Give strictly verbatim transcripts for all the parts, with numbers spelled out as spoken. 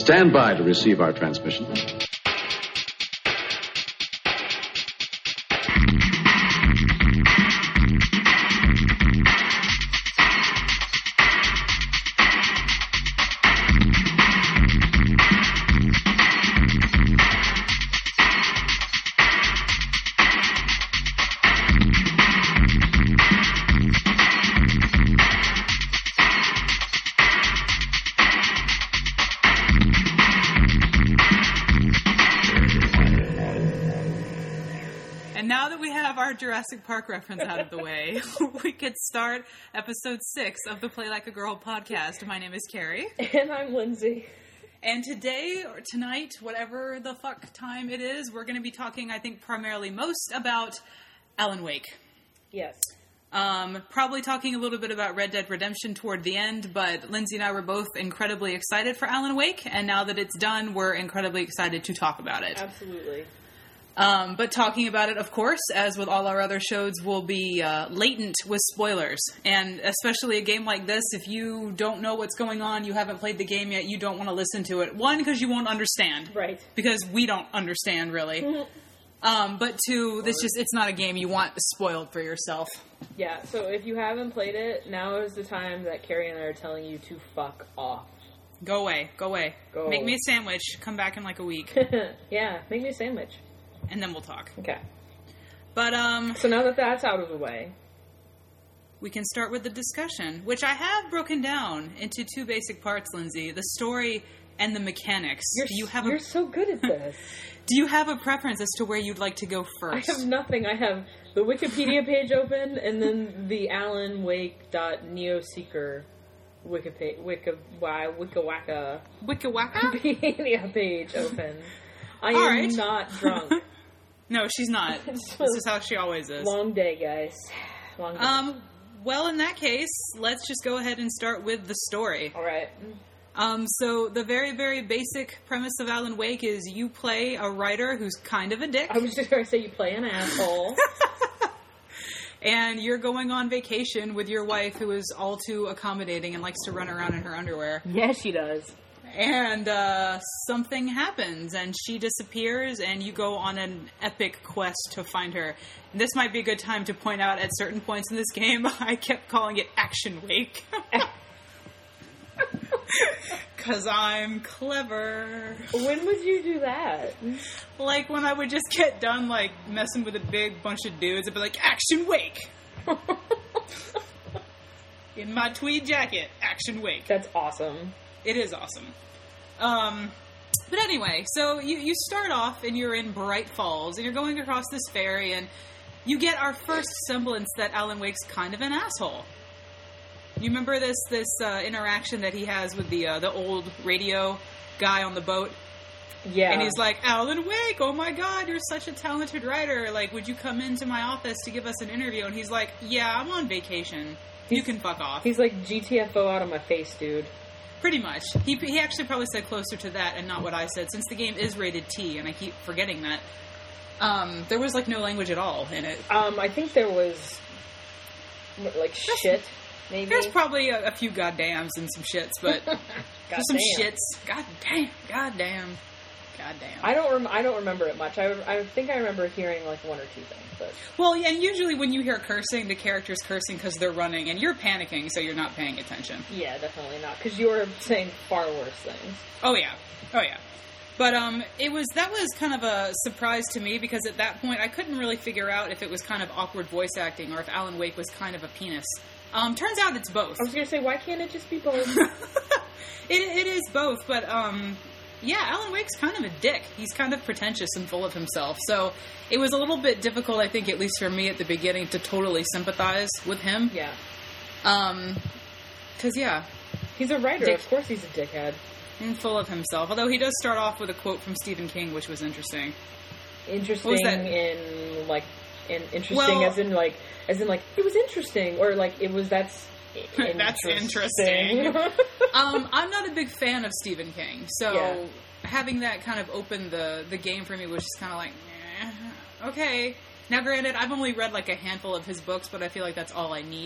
Stand by to receive our transmission. Jurassic Park reference out of the way, we could start episode six of the Play Like a Girl podcast. My name is Carrie. And I'm Lindsay. And today, or tonight, whatever the fuck time it is, we're going to be talking, I think, primarily most about Alan Wake. Yes. Um, probably talking a little bit about Red Dead Redemption toward the end, but Lindsay and I were both incredibly excited for Alan Wake, and now that it's done, we're incredibly excited to talk about it. Absolutely. Um, but talking about it, of course, as with all our other shows, will be uh, latent with spoilers. And especially a game like this, if you don't know what's going on, you haven't played the game yet, you don't want to listen to it. One, because you won't understand. Right. Because we don't understand, really. um, but two, this just it's not a game you want spoiled for yourself. Yeah, so if you haven't played it, now is the time that Carrie and I are telling you to fuck off. Go away. Go away. Go Make away. me a sandwich. Come back in like a week. Yeah, make me a sandwich. And then we'll talk. Okay. But, um... So now that that's out of the way, we can start with the discussion, which I have broken down into two basic parts, Lindsay. The story and the mechanics. You're, do you have you're a, so good at this. Do you have a preference as to where you'd like to go first? I have nothing. I have the Wikipedia page open, and then the Alan Wake dot neoseeker Wikipedia, Wiki, why, Wikawaka Wikawaka? Wikipedia page open. I All am right. not drunk. No, she's not. This is how she always is. Long day, guys. Long day. Um, well, in that case, let's just go ahead and start with the story. All right. Um, so the very, very basic premise of Alan Wake is you play a writer who's kind of a dick. I was just going to say you play an asshole. And you're going on vacation with your wife, who is all too accommodating and likes to run around in her underwear. Yes, she does. And uh, something happens, and she disappears, and you go on an epic quest to find her. And this might be a good time to point out, at certain points in this game, I kept calling it Action Wake. Because I'm clever. When would you do that? Like, when I would just get done, like, messing with a big bunch of dudes, I'd be like, Action Wake! In my tweed jacket, Action Wake. That's awesome. It is awesome. Um, but anyway, so you, you start off and you're in Bright Falls and you're going across this ferry and you get our first semblance that Alan Wake's kind of an asshole. You remember this this uh, interaction that he has with the uh, the old radio guy on the boat? Yeah. And he's like, Alan Wake, oh my god, you're such a talented writer. Like, would you come into my office to give us an interview? And he's like, yeah, I'm on vacation. He's, you can fuck off. He's like, G T F O out of my face, dude. Pretty much. He he actually probably said closer to that and not what I said, since the game is rated T, and I keep forgetting that. Um, there was, like, no language at all in it. Um, I think there was, like, There's, shit, maybe? There's probably a, a few goddams and some shits, but there's some shits. God damn. God damn. God damn. I don't, rem- I don't remember it much. I, I think I remember hearing, like, one or two things, but... Well, yeah, and usually when you hear cursing, the character's cursing because they're running, and you're panicking, so you're not paying attention. Yeah, definitely not, because you were saying far worse things. Oh, yeah. Oh, yeah. But, um, it was, that was kind of a surprise to me, because at that point, I couldn't really figure out if it was kind of awkward voice acting, or if Alan Wake was kind of a penis. Um, turns out it's both. I was gonna say, why can't it just be both? it, it is both, but, um... yeah, Alan Wake's kind of a dick. He's kind of pretentious and full of himself. So it was a little bit difficult, I think, at least for me at the beginning, to totally sympathize with him. Yeah. Um, because, yeah. He's a writer. Dick- of course he's a dickhead. And full of himself. Although he does start off with a quote from Stephen King, which was interesting. Interesting What was that? in, like, in interesting Well- as in, like, as in, like, it was interesting, or, like, it was, that's... That's interesting. um, I'm not a big fan of Stephen King, so Yeah. having that kind of open the, the game for me was just kind of like, eh, okay. Now, granted, I've only read like a handful of his books, but I feel like that's all I need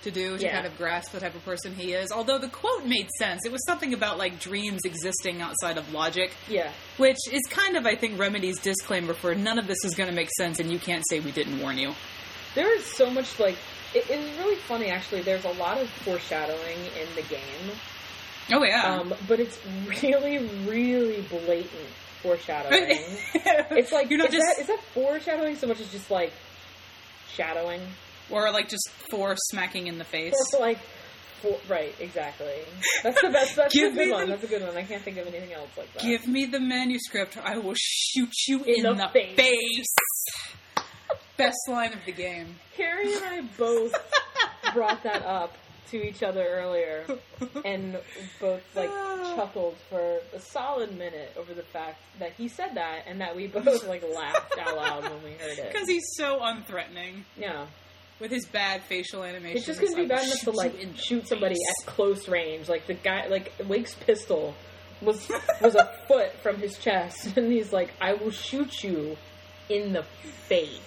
to do to Yeah. kind of grasp the type of person he is. Although the quote made sense. It was something about, like, dreams existing outside of logic. Yeah. Which is kind of, I think, Remedy's disclaimer for none of this is going to make sense and you can't say we didn't warn you. There is so much, like... It, it is really funny, actually. There's a lot of foreshadowing in the game. Oh, yeah. Um, but it's really, really blatant foreshadowing. It's like... You're not is, just... that, is that foreshadowing so much as just, like, shadowing? Or, like, just for smacking in the face. Or, like... For, right, exactly. That's the best. That's Give a good me one. the- That's a good one. I can't think of anything else like that. Give me the manuscript, or I will shoot you In in, the the, face. face. Best line of the game. Carrie and I both brought that up to each other earlier, and both like chuckled for a solid minute over the fact that he said that, and that we both like laughed out loud when we heard it. Because he's so unthreatening. Yeah, With his bad facial animation. it's just gonna be bad enough to like shoot somebody at close range. Like the guy, like Wake's pistol was was a foot from his chest, and he's like, "I will shoot you in the face."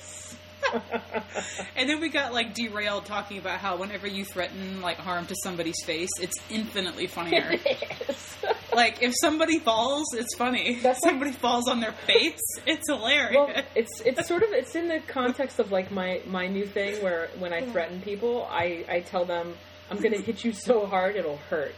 And then we got like derailed talking about how whenever you threaten like harm to somebody's face, it's infinitely funnier. Yes. Like if somebody falls, it's funny. That's If somebody falls on their face, it's hilarious. Well, it's it's sort of it's in the context of like my my new thing where when I threaten people, I I tell them I'm gonna hit you so hard it'll hurt.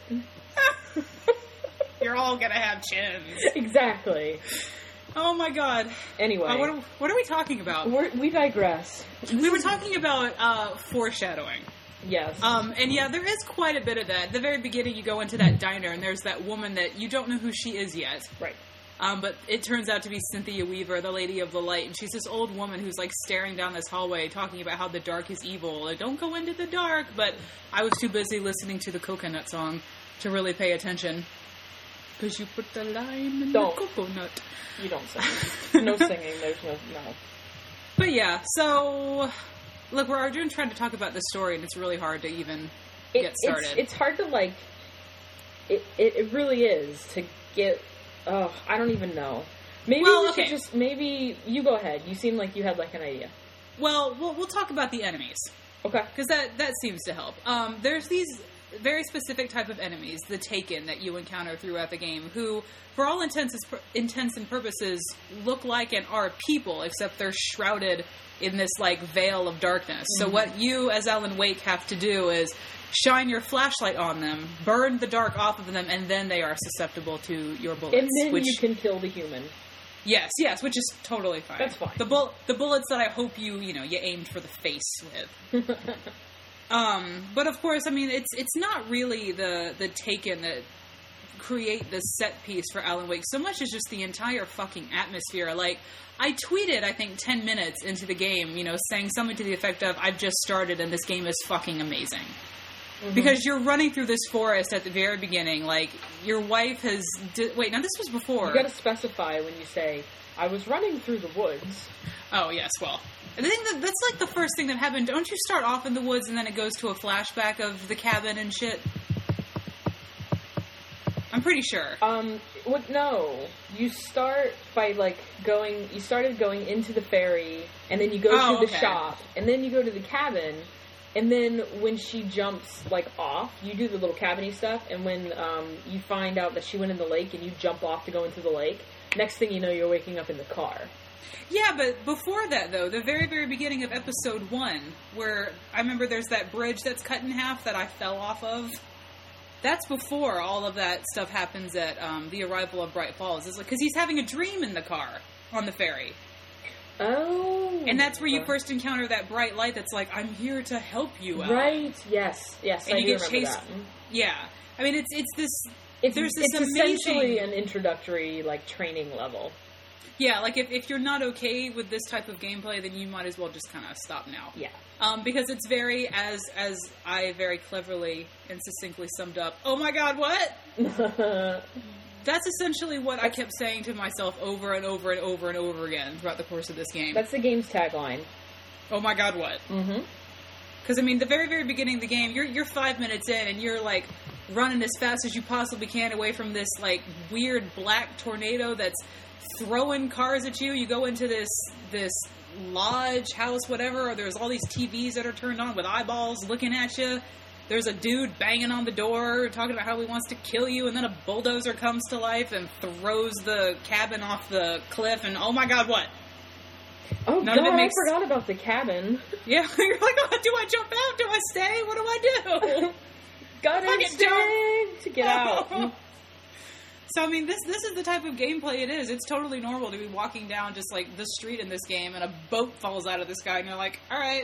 You're all gonna have chins. Exactly. Oh my god. Anyway, Uh, what, are, what are we talking about? we're, we digress. We were talking about uh, foreshadowing. Yes. Um, and yeah, there is quite a bit of that. At the very beginning, you go into that diner, and there's that woman that you don't know who she is yet. Right. Um, but it turns out to be Cynthia Weaver, the Lady of the Light, and she's this old woman who's like staring down this hallway, talking about how the dark is evil. Like, don't go into the dark. But I was too busy listening to the Coconut song to really pay attention. Because you put the lime in Don't. the coconut. You don't sing. No singing. There's no no. But yeah, so look, we're Arjun trying to talk about the story, and it's really hard to even It, get started. It's, it's hard to like. It, it it really is to get. Oh, I don't even know. Maybe Well, we okay. should just. Maybe you go ahead. You seem like you had like an idea. Well, we'll we'll talk about the enemies. Okay. Because that, that seems to help. Um, there's these very specific type of enemies, the Taken, that you encounter throughout the game, who, for all intents and, pur- intents and purposes, look like and are people, except they're shrouded in this, like, veil of darkness. Mm-hmm. So what you, as Alan Wake, have to do is shine your flashlight on them, burn the dark off of them, and then they are susceptible to your bullets. And then which, you can kill the human. Yes, yes, which is totally fine. That's fine. The, bull- the bullets that I hope you, you know, you aimed for the face with. Um, but of course, I mean, it's it's not really the, the Taken that create the set piece for Alan Wake so much as just the entire fucking atmosphere. Like, I tweeted, I think, ten minutes into the game, you know, saying something to the effect of, I've just started and this game is fucking amazing. Mm-hmm. Because you're running through this forest at the very beginning, like, your wife has... Di- Wait, now this was before. You gotta specify when you say, I was running through the woods. Oh, yes, well... I think that that's like the first thing that happened. Don't you start off in the woods and then it goes to a flashback of the cabin and shit? I'm pretty sure. Um, what, no. You start by, like, going... You started going into the ferry, and then you go Oh, to the okay. shop, and then you go to the cabin, and then when she jumps, like, off, you do the little cabin-y stuff, and when um, you find out that she went in the lake and you jump off to go into the lake, next thing you know, you're waking up in the car. Yeah, but before that, though, the very, very beginning of episode one, where I remember there's that bridge that's cut in half that I fell off of. That's before all of that stuff happens at um, the arrival of Bright Falls. It's like, because he's having a dream in the car on the ferry. Oh. And that's where you first encounter that bright light that's like, I'm here to help you out. Right, yes, yes, And I you do get remember chased. that. Yeah. I mean, it's it's this... It's, There's this it's amazing... essentially an introductory, like, training level. Yeah, like, if, if you're not okay with this type of gameplay, then you might as well just kind of stop now. Yeah. Um, because it's very, as as I very cleverly and succinctly summed up, oh my god, what? That's essentially what I kept saying to myself over and over and over and over again throughout the course of this game. That's the game's tagline. Oh my god, what? Mm-hmm. Because, I mean, the very, very beginning of the game, you're you're five minutes in, and you're, like, running as fast as you possibly can away from this, like, weird black tornado that's throwing cars at you. You go into this this lodge, house, whatever. There's all these T Vs that are turned on with eyeballs looking at you. There's a dude banging on the door, talking about how he wants to kill you, and then a bulldozer comes to life and throws the cabin off the cliff, and oh my god, what? Oh None god, of it makes... I forgot about the cabin. Yeah, you're like, oh, do I jump out? Do I stay? What do I do? Got instinct to get out. So, I mean, this this is the type of gameplay it is. It's totally normal to be walking down just, like, the street in this game, and a boat falls out of the sky, and you're like, alright.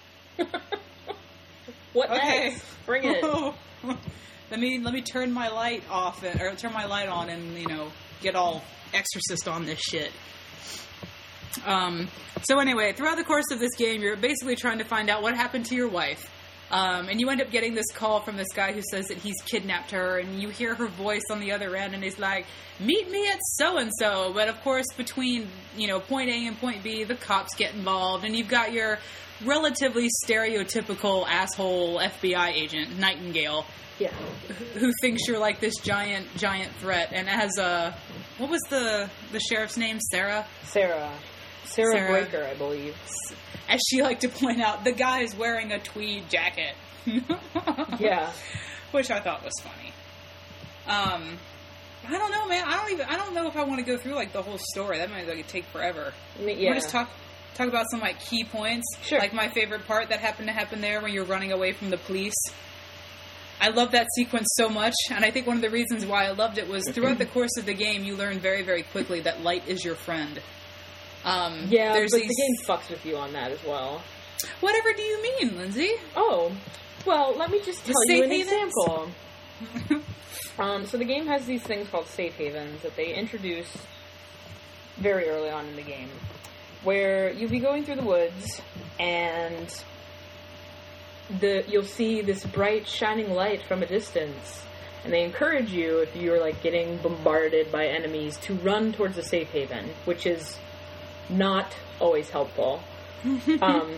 What okay. next? Bring it. let me let me turn my light off, and, or turn my light on and, you know, get all Exorcist on this shit. Um, so anyway, throughout the course of this game, you're basically trying to find out what happened to your wife. Um, and you end up getting this call from this guy who says that he's kidnapped her, and you hear her voice on the other end, and he's like, meet me at so-and-so. But of course, between, you know, point A and point B, the cops get involved, and you've got your relatively stereotypical asshole F B I agent, Nightingale, yeah, who thinks you're like this giant, giant threat, and has a, what was the, the sheriff's name? Sarah? Sarah. Sarah, Sarah Breaker, I believe. As she liked to point out, the guy is wearing a tweed jacket. Yeah. Which I thought was funny. Um, I don't know, man. I don't even, I don't know if I want to go through, like, the whole story. That might, like, take forever. I mean, yeah. We'll just talk, talk about some, like, key points. Sure. Like, my favorite part that happened to happen there when you're running away from the police. I love that sequence so much, and I think one of the reasons why I loved it was throughout the course of the game, you learn very, very quickly that light is your friend. Um, yeah, there's but these... the game fucks with you on that as well. Whatever do you mean, Lindsay? Oh, well, let me just tell The you an safe havens? example. um, so the game has these things called safe havens that they introduce very early on in the game, where you'll be going through the woods, and the you'll see this bright, shining light from a distance. And they encourage you, if you're, like, getting bombarded by enemies, to run towards a safe haven, which is not always helpful. um,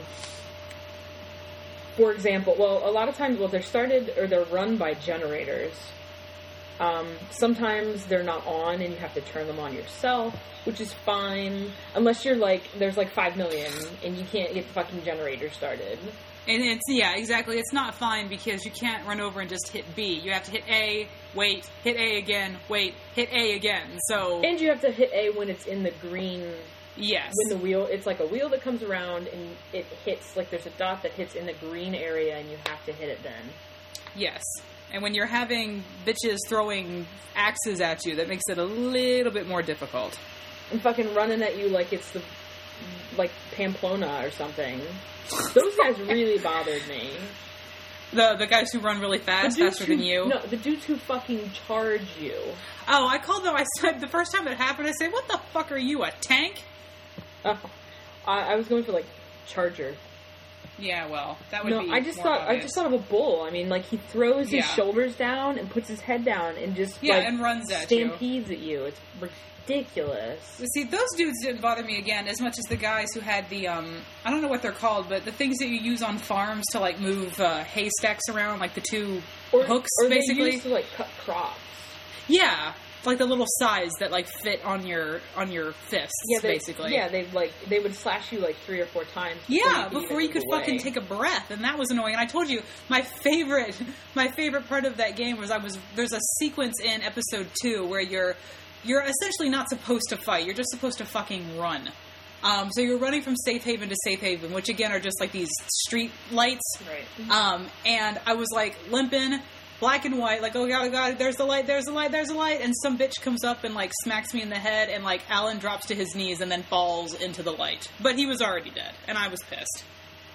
for example, well, a lot of times, well, they're started, or they're run by generators. Um, sometimes they're not on, and you have to turn them on yourself, which is fine, unless you're, like, there's, like, five million, and you can't get the fucking generator started. And it's, yeah, exactly. It's not fine because you can't run over and just hit B. You have to hit A, wait, hit A again, wait, hit A again. So. And you have to hit A when it's in the green. Yes. When the wheel, it's like a wheel that comes around and it hits, like there's a dot that hits in the green area and you have to hit it then. Yes. And when you're having bitches throwing axes at you, that makes it a little bit more difficult. And fucking running at you like it's the, like Pamplona or something. Those guys really bothered me. The the guys who run really fast, faster who, than you? No, the dudes who fucking charge you. Oh, I called them, I said, the first time that happened, I said, what the fuck are you, a tank? Oh, I, I was going for, like, charger. Yeah, well, that would no, be I just more thought obvious. I just thought of a bull. I mean, like, he throws his Yeah. shoulders down and puts his head down and just, Yeah, like, and runs at you. stampedes at you. It's ridiculous. See, those dudes didn't bother me again as much as the guys who had the, um, I don't know what they're called, but the things that you use on farms to, like, move uh, haystacks around, like the two Or, hooks, or basically. they used to, like, cut crops. Yeah, like the little size that, like, fit on your on your fists, Yeah, they, basically. Yeah, they like they would slash you like three or four times. Yeah, before you, before you could away. fucking take a breath, and that was annoying. And I told you, my favorite, my favorite part of that game was I was there's a sequence in episode two where you're you're essentially not supposed to fight. You're just supposed to fucking run. Um, so you're running from safe haven to safe haven, which again are just like these street lights. Right. Um, and I was like limping. Black and white, like, oh god, oh god, there's the light, there's the light, there's the light, and some bitch comes up and, like, smacks me in the head, and, like, Alan drops to his knees and then falls into the light. But he was already dead, and I was pissed.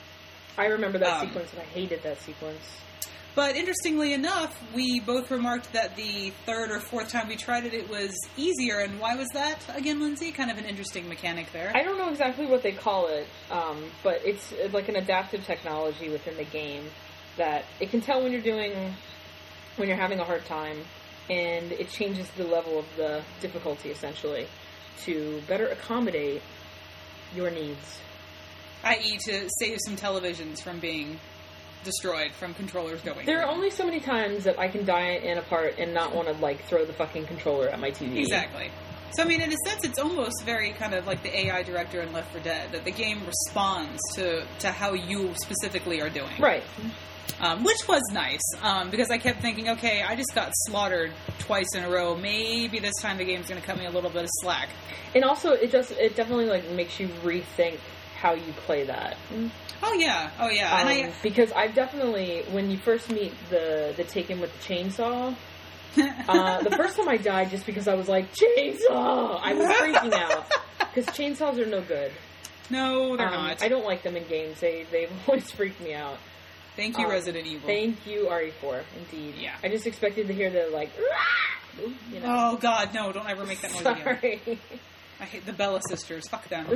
I remember that Um, sequence, and I hated that sequence. But interestingly enough, we both remarked that the third or fourth time we tried it, it was easier, and why was that, again, Lindsay? Kind of an interesting mechanic there. I don't know exactly what they call it, um, but it's uh, like an adaptive technology within the game that it can tell when you're doing... when you're having a hard time, and it changes the level of the difficulty, essentially, to better accommodate your needs. that is to save some televisions from being destroyed, from controllers going There are through. only so many times that I can die in a part and not want to, like, throw the fucking controller at my T V. Exactly. So, I mean, in a sense, it's almost very kind of like the A I director in Left four Dead, that the game responds to, to how you specifically are doing. Right. Um, which was nice, um, because I kept thinking, okay, I just got slaughtered twice in a row. Maybe this time the game's going to cut me a little bit of slack. And also, it just it definitely like makes you rethink how you play that. Oh yeah, oh yeah. Um, and I, because I've definitely, when you first meet the the Taken with the chainsaw, uh, the first time I died just because I was like, chainsaw! I was freaking out. Because chainsaws are no good. No, they're um, not. I don't like them in games. They, they've always freaked me out. Thank you, um, Resident Evil. Thank you, R E four, indeed. Yeah. I just expected to hear the, like, you know. Oh, God, no, don't ever make that noise again. Sorry. I hate the Bella sisters. Fuck them.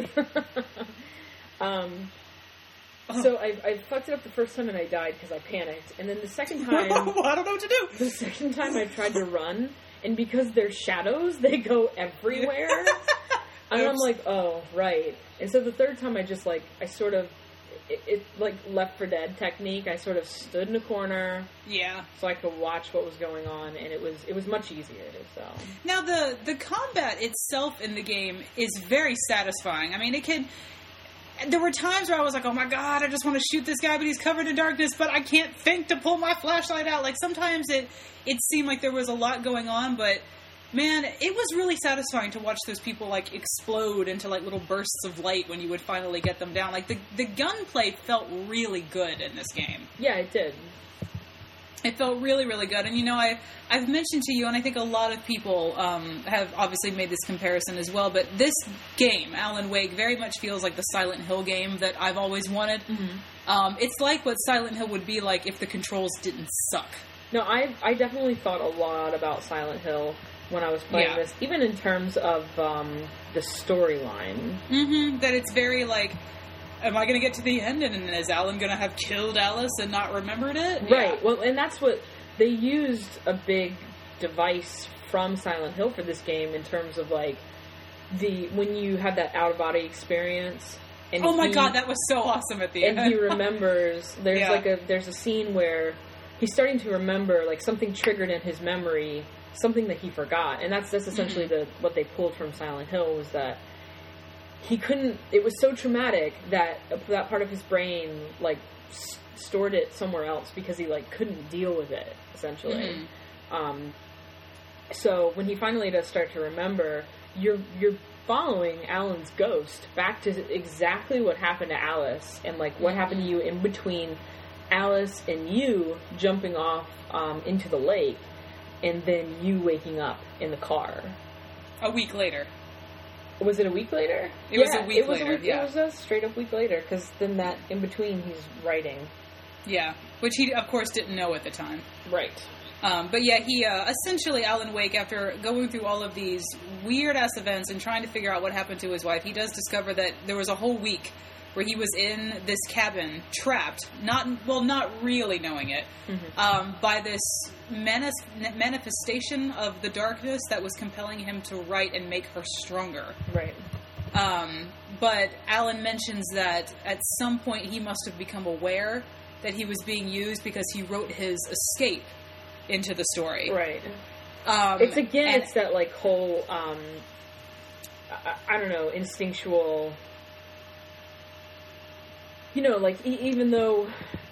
um... Oh. So I, I fucked it up the first time and I died because I panicked. And then the second time... I don't know what to do. The second time I tried to run, and because they're shadows, they go everywhere. And I'm like, oh, right. And so the third time I just, like, I sort of... It, it like Left four Dead technique. I sort of stood in a corner, yeah, so I could watch what was going on, and it was it was much easier. So now the the combat itself in the game is very satisfying. I mean, it can. There were times where I was like, "Oh my god, I just want to shoot this guy, but he's covered in darkness, but I can't think to pull my flashlight out." Like sometimes it it seemed like there was a lot going on, but. Man, it was really satisfying to watch those people, like, explode into, like, little bursts of light when you would finally get them down. Like, the, the gunplay felt really good in this game. Yeah, it did. It felt really, really good. And, you know, I, I've mentioned to you, and I think a lot of people um, have obviously made this comparison as well, but this game, Alan Wake, very much feels like the Silent Hill game that I've always wanted. Mm-hmm. Um, it's like what Silent Hill would be like if the controls didn't suck. No, I I definitely thought a lot about Silent Hill when I was playing yeah. this, even in terms of um, the storyline. Mm-hmm. That it's very like, am I going to get to the end, and is Alan going to have killed Alice and not remembered it? Right. Yeah. Well, and that's what they used a big device from Silent Hill for this game in terms of like the when you have that out of body experience. And oh my he, god, that was so awesome at the and end. And he remembers. There's yeah. like a there's a scene where he's starting to remember like something triggered in his memory. Something that he forgot, and that's that's essentially mm-hmm. the what they pulled from Silent Hill was that he couldn't. It was so traumatic that that part of his brain like s- stored it somewhere else because he like couldn't deal with it essentially. Mm-hmm. Um, so when he finally does start to remember, you're you're following Alan's ghost back to exactly what happened to Alice and like what mm-hmm. happened to you in between Alice and you jumping off um, into the lake. And then you waking up in the car. A week later. Was it a week later? It yeah, was a week it was later, a week, yeah. It was a straight up week later, because then that, in between, he's writing. Yeah, which he, of course, didn't know at the time. Right. Um, but yeah, he, uh, essentially, Alan Wake, after going through all of these weird-ass events and trying to figure out what happened to his wife, he does discover that there was a whole week where he was in this cabin, trapped, not well, not really knowing it, mm-hmm. um, by this menace, manifestation of the darkness that was compelling him to write and make her stronger. Right. Um, but Alan mentions that at some point he must have become aware that he was being used because he wrote his escape into the story. Right. Um, it's again, and, it's that like whole, um, I, I don't know, instinctual. You know, like, e- even though...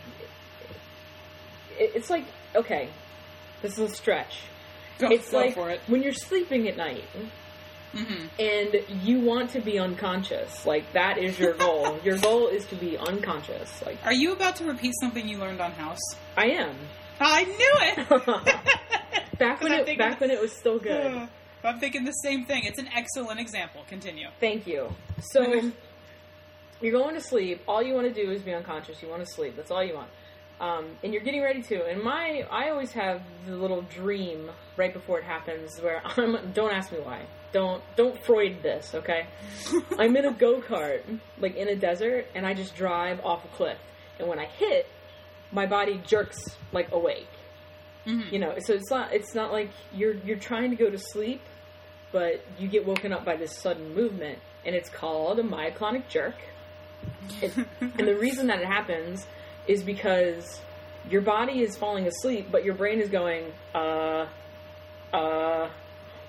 It, it's like, okay, this is a stretch. Go, it's go like for it. when you're sleeping at night, mm-hmm. and you want to be unconscious. Like, that is your goal. Your goal is to be unconscious. Like, are you about to repeat something you learned on House? I am. I knew it! back when it, back when it was still good. Uh, I'm thinking the same thing. It's an excellent example. Continue. Thank you. So... You're going to sleep. All you want to do is be unconscious. You want to sleep. That's all you want. Um, and you're getting ready to. And my, I always have the little dream right before it happens where I'm. Don't ask me why. Don't don't Freud this. Okay. I'm in a go-kart, like in a desert, and I just drive off a cliff. And when I hit, my body jerks like awake. Mm-hmm. You know. So it's not. It's not like you're you're trying to go to sleep, but you get woken up by this sudden movement, and it's called a myoclonic jerk. It, and the reason that it happens is because your body is falling asleep, but your brain is going, uh, uh,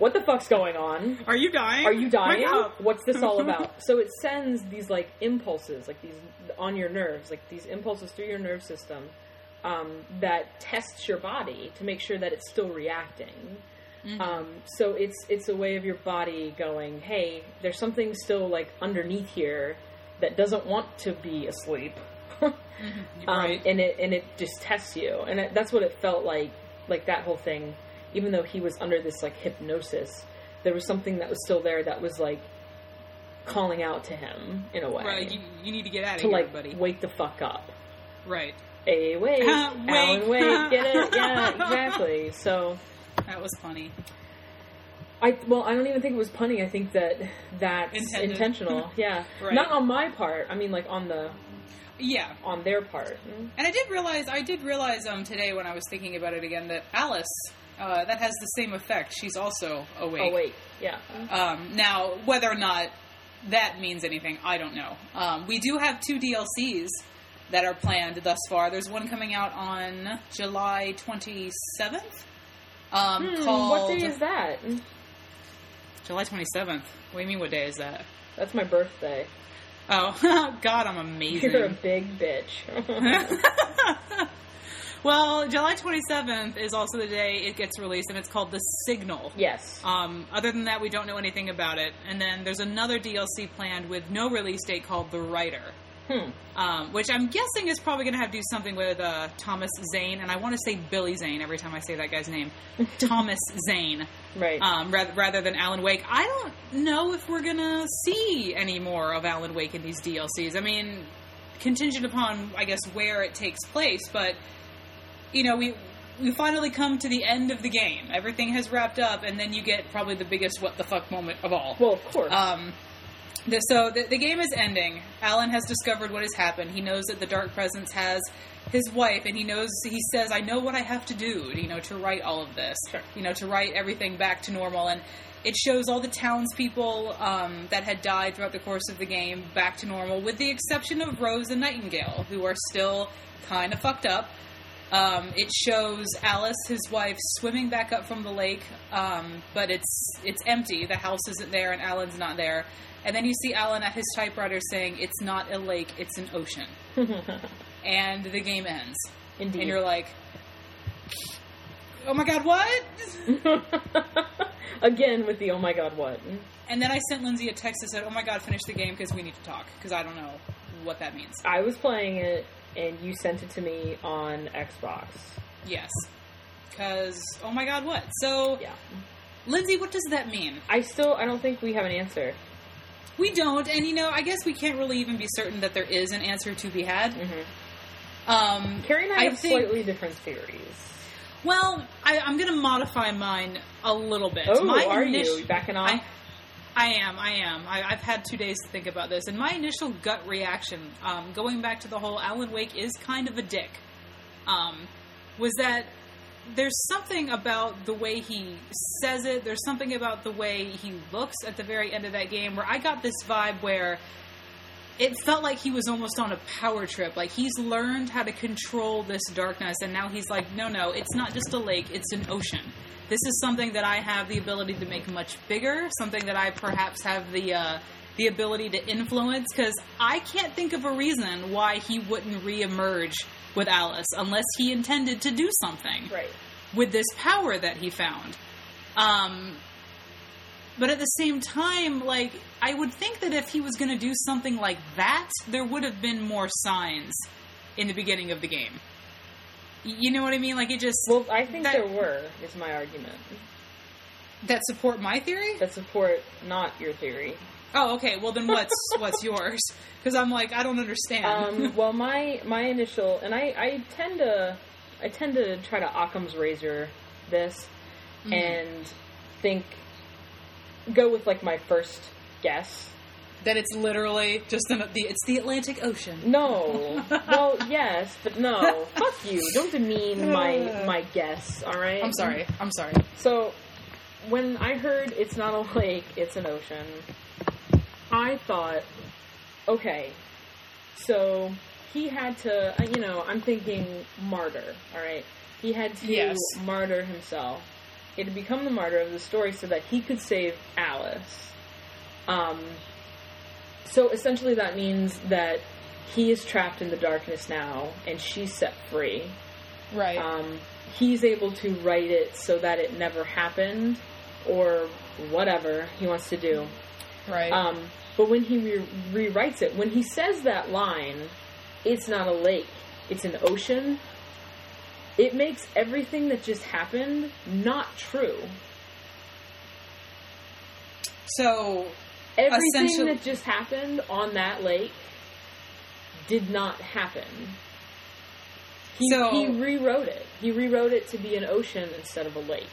what the fuck's going on? Are you dying? Are you dying? Wake up. What's this all about? So it sends these, like, impulses, like, these, on your nerves, like, these impulses through your nerve system, um, that tests your body to make sure that it's still reacting. Mm-hmm. Um, so it's, it's a way of your body going, hey, there's something still, like, underneath here that doesn't want to be asleep. mm-hmm. um, right. and it, and it just tests you. And it, that's what it felt like, like, that whole thing. Even though he was under this, like, hypnosis, there was something that was still there that was, like, calling out to him, in a way. Right, you, you need to get out of to, here, like, buddy. wake the fuck up. Right. Hey, wait. Uh, wake. Alan, wake. Get it? Yeah, exactly. So... That was funny. I Well, I don't even think it was punny. I think that that's Intended. intentional. Yeah. Right. Not on my part. I mean, like, on the... Yeah. On their part. And I did realize, I did realize um, today when I was thinking about it again that Alice... Uh, that has the same effect. She's also awake. Oh, wait. Yeah. Um, now, whether or not that means anything, I don't know. Um, we do have two D L Cs that are planned thus far. There's one coming out on July twenty-seventh. Um, Hmm, called... what day is that? July twenty-seventh. What do you mean, what day is that? That's my birthday. Oh, God, I'm amazing. You're a big bitch. Well, July twenty-seventh is also the day it gets released, and it's called The Signal. Yes. Um, other than that, we don't know anything about it. And then there's another D L C planned with no release date called The Writer. Hmm. Um, which I'm guessing is probably going to have to do something with uh, Thomas Zane. And I want to say Billy Zane every time I say that guy's name. Thomas Zane. Right. Um, rather, rather than Alan Wake. I don't know if we're going to see any more of Alan Wake in these D L Cs. I mean, contingent upon, I guess, where it takes place, but... You know, we we finally come to the end of the game. Everything has wrapped up, and then you get probably the biggest what the fuck moment of all. Well, of course. Um, the, so the, the game is ending. Alan has discovered what has happened. He knows that the Dark Presence has his wife, and he knows, he says, I know what I have to do, you know, to right all of this. Sure. You know, to right everything back to normal. And it shows all the townspeople um, that had died throughout the course of the game back to normal, with the exception of Rose and Nightingale, who are still kind of fucked up. Um, it shows Alice, his wife, swimming back up from the lake, um, but it's it's empty. The house isn't there, and Alan's not there. And then you see Alan at his typewriter saying, "It's not a lake, it's an ocean." And the game ends. Indeed. And you're like, "Oh my god, what?" Again with the "oh my god, what?" And then I sent Lindsay a text that said, "Oh my god, finish the game because we need to talk," because I don't know what that means. I was playing it, and you sent it to me on Xbox. Yes. Because, oh my god, what? So, Yeah. Lindsay, what does that mean? I still, I don't think we have an answer. We don't, and you know, I guess we can't really even be certain that there is an answer to be had. Mm-hmm. Um, Carrie and I, I have think, slightly different theories. Well, I, I'm going to modify mine a little bit. Oh, My are initi- you? Backing off? I, I am, I am. I, I've had two days to think about this, and my initial gut reaction, um, going back to the whole Alan Wake is kind of a dick, um, was that there's something about the way he says it, there's something about the way he looks at the very end of that game, where I got this vibe where it felt like he was almost on a power trip. Like, he's learned how to control this darkness, and now he's like, no, no, it's not just a lake, it's an ocean. This is something that I have the ability to make much bigger, something that I perhaps have the uh, the ability to influence, because I can't think of a reason why he wouldn't reemerge with Alice unless he intended to do something Right. with this power that he found. Um, but at the same time, like, I would think that if he was going to do something like that, there would have been more signs in the beginning of the game. You know what I mean? Like, it just... Well, I think that, there were, is my argument. That support my theory? That support not your theory. Oh, okay. Well, then what's what's yours? Because I'm like, I don't understand. Um, well, my my initial... And I, I tend to... I tend to try to Occam's razor this mm. and think... Go with, like, my first guess. That it's literally just the, the it's the Atlantic Ocean. No. Well, yes, but no. Fuck you. Don't demean my my guess, alright? I'm sorry. I'm sorry. So, when I heard it's not a lake, it's an ocean, I thought, okay, so he had to, you know, I'm thinking martyr, alright? He had to yes. martyr himself. He had to become the martyr of the story so that he could save Alice. Um, so essentially that means that he is trapped in the darkness now, and she's set free. Right. Um, he's able to write it so that it never happened, or whatever he wants to do. Right. Um, but when he re- rewrites it, when he says that line, it's not a lake, it's an ocean, it makes everything that just happened not true. So, everything that just happened on that lake did not happen. He, so, he rewrote it. He rewrote it to be an ocean instead of a lake.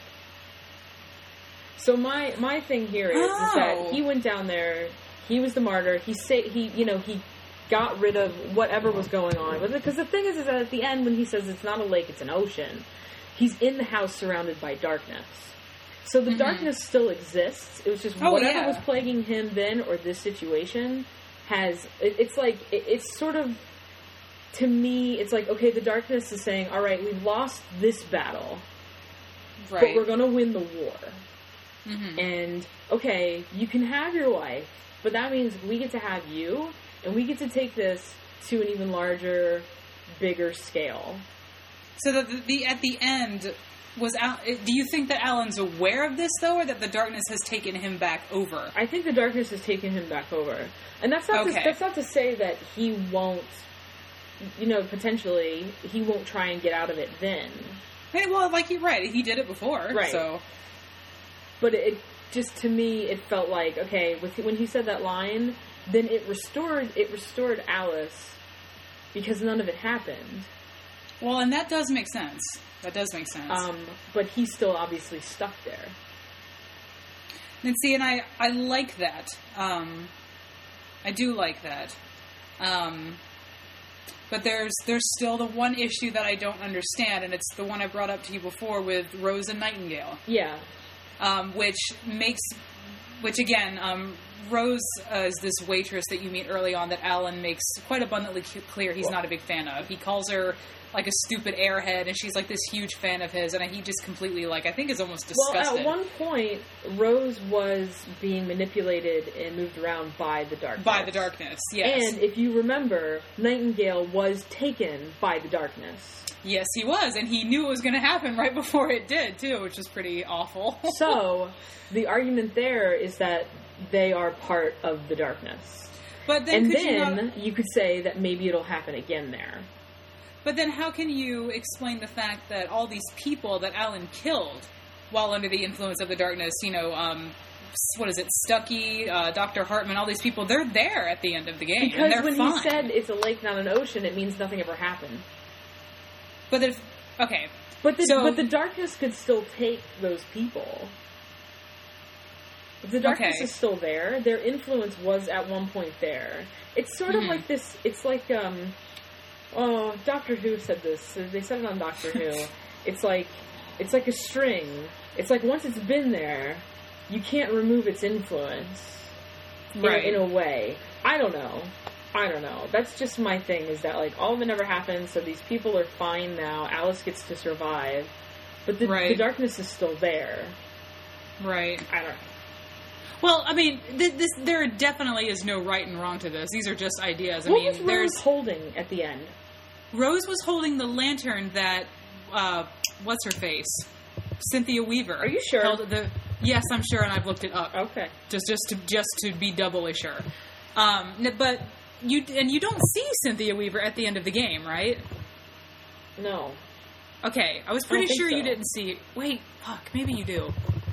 So my my thing here is, oh. is that he went down there. He was the martyr. He say he you know he got rid of whatever was going on with it. Because the thing is, is that at the end when he says it's not a lake, it's an ocean, he's in the house surrounded by darkness. So the mm-hmm. darkness still exists. It was just oh, whatever yeah. was plaguing him then, or this situation has. It, it's like it, it's sort of. To me, it's like, okay, the darkness is saying, all right, we've lost this battle, right. but we're going to win the war. Mm-hmm. And, okay, you can have your wife, but that means we get to have you, and we get to take this to an even larger, bigger scale. So that the, the at the end, was Al- do you think that Alan's aware of this, though, or that the darkness has taken him back over? I think the darkness has taken him back over. And that's not, okay. to, that's not to say that he won't, you know, potentially, he won't try and get out of it then. Hey, well, like you're right, he did it before, right. so... But it just, to me, it felt like, okay, with, when he said that line, then it restored, it restored Alice, because none of it happened. Well, and that does make sense. That does make sense. Um, but he's still obviously stuck there. And see, and I, I like that. Um, I do like that. Um... But there's there's still the one issue that I don't understand, and it's the one I brought up to you before with Rose and Nightingale. Yeah. Um, which makes, which again, um, Rose uh, is this waitress that you meet early on that Alan makes quite abundantly clear he's not a big fan of. He calls her like a stupid airhead, and she's like this huge fan of his, and he just completely, like, I think is almost disgusted. Well, at one point, Rose was being manipulated and moved around by the darkness. By the darkness, yes. And if you remember, Nightingale was taken by the darkness. Yes, he was, and he knew it was going to happen right before it did, too, which was pretty awful. So, the argument there is that they are part of the darkness. But then and could then you, not... you could say that maybe it'll happen again there. But then how can you explain the fact that all these people that Alan killed while under the influence of the darkness, you know, um, what is it, Stuckey, uh, Doctor Hartman, all these people, they're there at the end of the game, because and they're when fine. he said it's a lake, not an ocean, it means nothing ever happened. But if, okay. But the, so, but the darkness could still take those people. If the darkness okay. is still there, their influence was at one point there. It's sort of mm-hmm. like this, it's like, um... Oh, Doctor Who said this. They said it on Doctor Who. It's like, it's like a string. It's like once it's been there, you can't remove its influence. Right. In, in a way. I don't know. I don't know. That's just my thing, is that, like, all of it never happened, so these people are fine now. Alice gets to survive. But the, right. the darkness is still there. Right. I don't know. Well, I mean, th- this there definitely is no right and wrong to this. These are just ideas. I what mean, was Rose there's holding at the end? Rose was holding the lantern that, uh, what's her face? Cynthia Weaver. Are you sure? Held the, yes, I'm sure, and I've looked it up. Okay. Just, just to, just to be doubly sure. Um, but you, and you don't see Cynthia Weaver at the end of the game, right? No. Okay, I was pretty I sure so. you didn't see. Wait, fuck, maybe you do.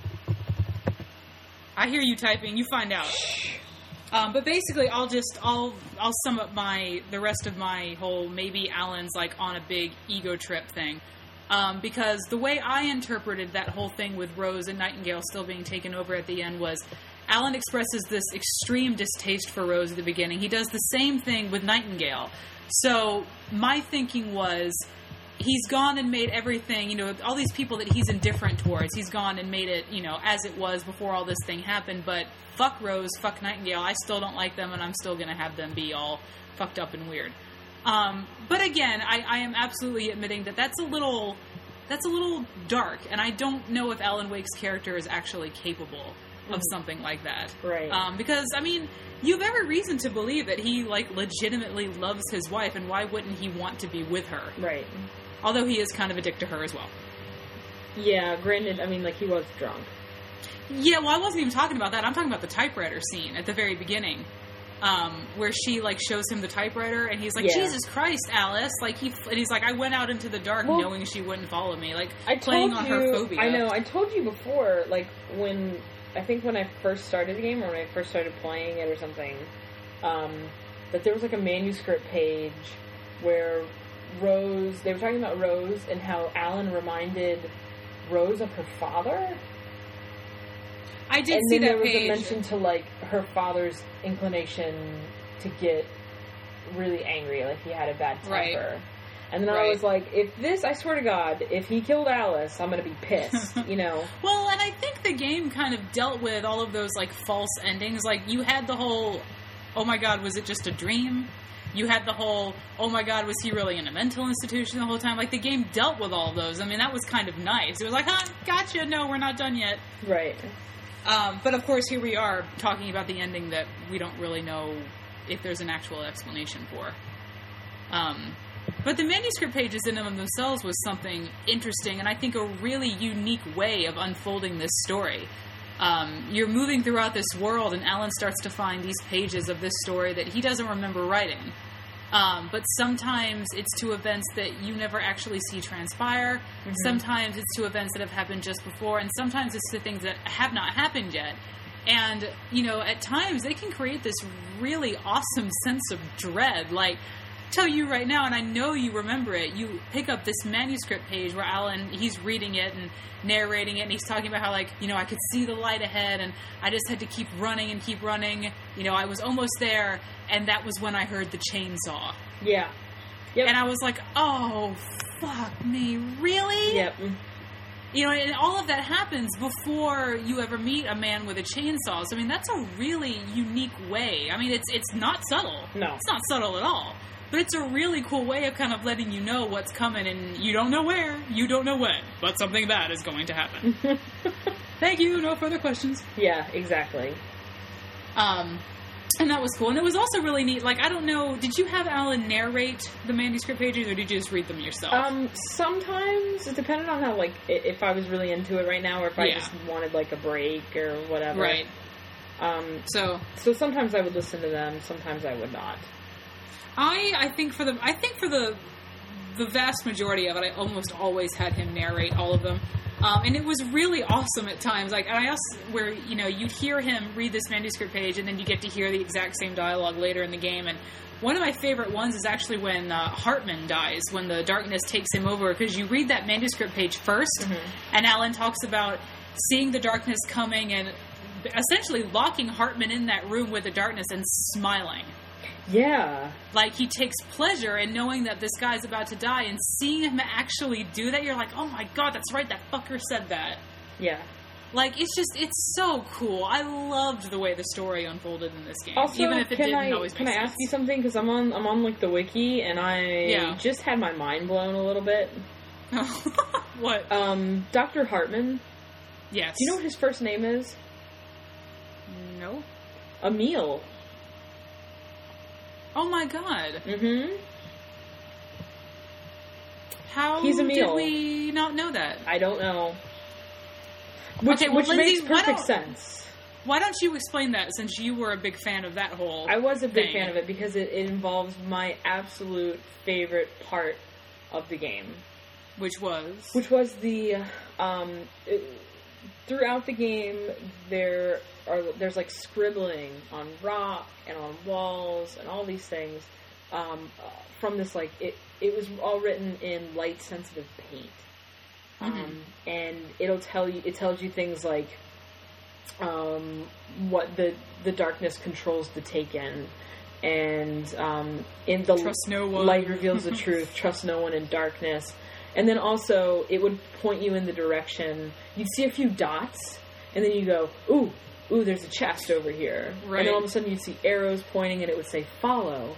I hear you typing. You find out. Um, but basically, I'll just I'll I'll sum up my the rest of my whole maybe Alan's like on a big ego trip thing, um, because the way I interpreted that whole thing with Rose and Nightingale still being taken over at the end was Alan expresses this extreme distaste for Rose at the beginning. He does the same thing with Nightingale. So my thinking was, he's gone and made everything, you know, all these people that he's indifferent towards, he's gone and made it, you know, as it was before all this thing happened, but fuck Rose, fuck Nightingale, I still don't like them, and I'm still going to have them be all fucked up and weird. Um, but again, I, I am absolutely admitting that that's a little, that's a little dark, and I don't know if Alan Wake's character is actually capable of something like that. Right. Um, because, I mean, you have every reason to believe that he, like, legitimately loves his wife, and why wouldn't he want to be with her? Right. Although he is kind of a dick to her as well. Yeah, granted, I mean, like, he was drunk. Yeah, well, I wasn't even talking about that. I'm talking about the typewriter scene at the very beginning. Um, where she, like, shows him the typewriter, and he's like, yeah. Jesus Christ, Alice. Like, he, and he's like, I went out into the dark well, knowing she wouldn't follow me. Like, I playing told on you, her phobia. I know, I told you before, like, when, I think when I first started the game, or when I first started playing it or something, um, that there was, like, a manuscript page where Rose, they were talking about Rose, and how Alan reminded Rose of her father. I did and see then that there was page. a mention to, like, her father's inclination to get really angry, like he had a bad temper. Right. And then right. I was like, if this, I swear to God, if he killed Alice, I'm going to be pissed, you know? Well, and I think the game kind of dealt with all of those, like, false endings. Like, you had the whole, oh my God, was it just a dream? You had the whole, oh my God, was he really in a mental institution the whole time? Like, the game dealt with all of those. I mean, that was kind of nice. It was like, huh, gotcha, no, we're not done yet. Right. Um, but, of course, here we are talking about the ending that we don't really know if there's an actual explanation for. Um, but the manuscript pages in and of themselves was something interesting, and I think a really unique way of unfolding this story. Um, you're moving throughout this world, and Alan starts to find these pages of this story that he doesn't remember writing. Um, but sometimes it's to events that you never actually see transpire. Mm-hmm. Sometimes it's to events that have happened just before. And sometimes it's to things that have not happened yet. And, you know, at times they can create this really awesome sense of dread. Like, tell you right now, and I know you remember it, you pick up this manuscript page where Alan, he's reading it and narrating it, and he's talking about how, like, you know, I could see the light ahead, and I just had to keep running and keep running. You know, I was almost there, and that was when I heard the chainsaw. Yeah. Yep. And I was like, oh, fuck me, really? Yep. You know, and all of that happens before you ever meet a man with a chainsaw. So, I mean, that's a really unique way. I mean, it's it's not subtle. No. It's not subtle at all. But it's a really cool way of kind of letting you know what's coming, and you don't know where, you don't know when, but something bad is going to happen. Thank you, no further questions. Yeah, exactly. Um, and that was cool. And it was also really neat. Like, I don't know, did you have Alan narrate the manuscript pages, or did you just read them yourself? Um, sometimes, it depended on how, like, if I was really into it right now, or if I yeah. just wanted, like, a break or whatever. Right. Um, so, so sometimes I would listen to them, sometimes I would not. I, I think for the, I think for the, the vast majority of it, I almost always had him narrate all of them. Um, and it was really awesome at times. Like, and I also, where, you know, you'd hear him read this manuscript page, and then you get to hear the exact same dialogue later in the game. And one of my favorite ones is actually when uh, Hartman dies, when the darkness takes him over, because you read that manuscript page first, mm-hmm. and Alan talks about seeing the darkness coming and essentially locking Hartman in that room with the darkness and smiling. Yeah. Like, he takes pleasure in knowing that this guy's about to die, and seeing him actually do that, you're like, oh my God, that's right, that fucker said that. Yeah. Like, it's just, it's so cool. I loved the way the story unfolded in this game. Also, even if it can didn't I, always make can I sense. ask you something? Because I'm on, I'm on, like, the wiki, and I Yeah. just had my mind blown a little bit. What? Um, Doctor Hartman. Yes. Do you know what his first name is? No. Emil. Oh my God. Mm-hmm. How He's Emil. did we not know that? I don't know. Which, Okay, well, which Lindsay, makes why perfect don't- sense. Why don't you explain that, since you were a big fan of that whole I was a big thing. fan of it because it, it involves my absolute favorite part of the game. Which was? Which was the, um, it, throughout the game, there are, there's like scribbling on rock and on walls and all these things, um, uh, from this, like, it, it was all written in light sensitive paint. Mm-hmm. Um, and it'll tell you, it tells you things like, um, what the, the darkness controls the taken, and, um, in the Trust no one. light reveals the truth, trust no one in darkness. And then also, it would point you in the direction, you'd see a few dots, and then you go, ooh, ooh, there's a chest over here. Right. And then all of a sudden you'd see arrows pointing, and it would say follow.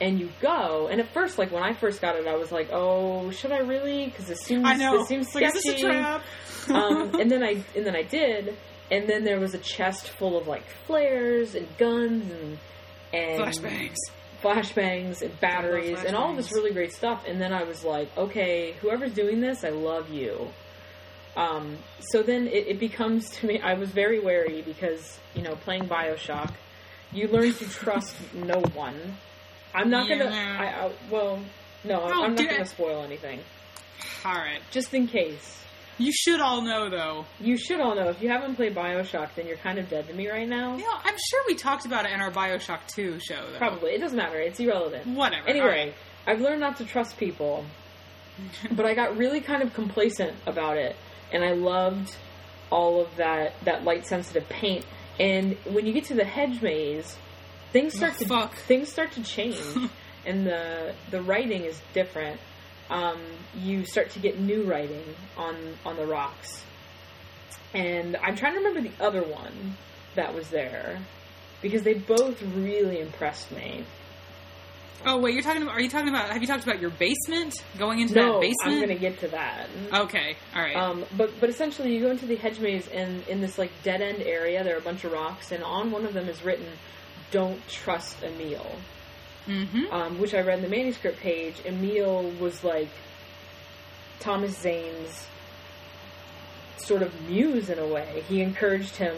and you go, and at first, like, when I first got it, I was like, oh, should I really? Because this seems, I know. this seems Like, sketchy. is this a trap? um, and then I, and then I did, and then there was a chest full of, like, flares and guns and, and Flashbangs. flashbangs and batteries flashbangs. and all of this really great stuff. And then I was like, okay, whoever's doing this, I love you. Um, so then it, it becomes to me, I was very wary because, you know, playing BioShock, you learn to trust no one. I'm not Yeah. gonna, I, I, well, no, Oh, I'm not dude. gonna spoil anything. Alright. Just in case. You should all know, though. You should all know, if you haven't played BioShock, then you're kind of dead to me right now. You know, I'm sure we talked about it in our BioShock two show, though. Probably. It doesn't matter. It's irrelevant. Whatever. Anyway, Alright. I've learned not to trust people, but I got really kind of complacent about it, and I loved all of that, that light-sensitive paint. And when you get to the hedge maze, things start Oh, to fuck. things start to change, and the the writing is different. Um, you start to get new writing on on the rocks, and I'm trying to remember the other one that was there because they both really impressed me. Oh, wait, you're talking about, are you talking about, have you talked about your basement? Going into No, that basement? I'm going to get to that. Okay, alright. Um, but but essentially, you go into the hedge maze, and in this like dead end area, there are a bunch of rocks, and on one of them is written, "Don't trust Emil," mm-hmm. um, which I read in the manuscript page. Emil was like Thomas Zane's sort of muse in a way. He encouraged him,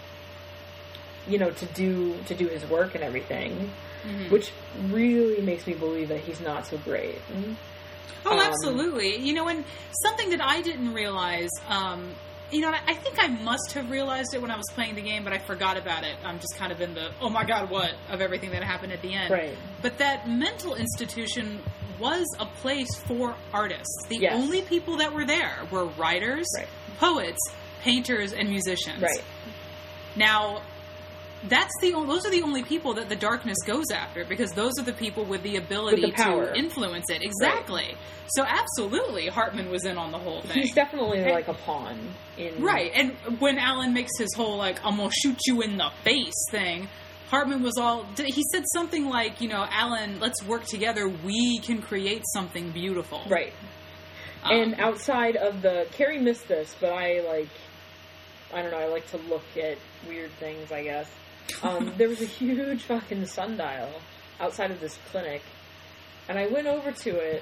you know, to do to do his work and everything, Mm-hmm. which really makes me believe that he's not so great. Oh, Um, absolutely. You know, and something that I didn't realize, um, you know, I think I must have realized it when I was playing the game, but I forgot about it. I'm just kind of in the, oh my god, what, of everything that happened at the end. Right. But that mental institution was a place for artists. The Yes. only people that were there were writers, Right. poets, painters, and musicians. Right. Now, that's the o- those are the only people that the darkness goes after, because those are the people with the ability With the power. to influence it. Exactly. So absolutely, Hartman was in on the whole thing. He's definitely And- like a pawn in Right, and when Alan makes his whole, like, I'm gonna shoot you in the face thing, Hartman was all, he said something like, you know, Alan, let's work together, we can create something beautiful. Right. Um, And outside of the, Carrie missed this, but I like, I don't know, I like to look at weird things, I guess. Um, there was a huge fucking sundial outside of this clinic, and I went over to it,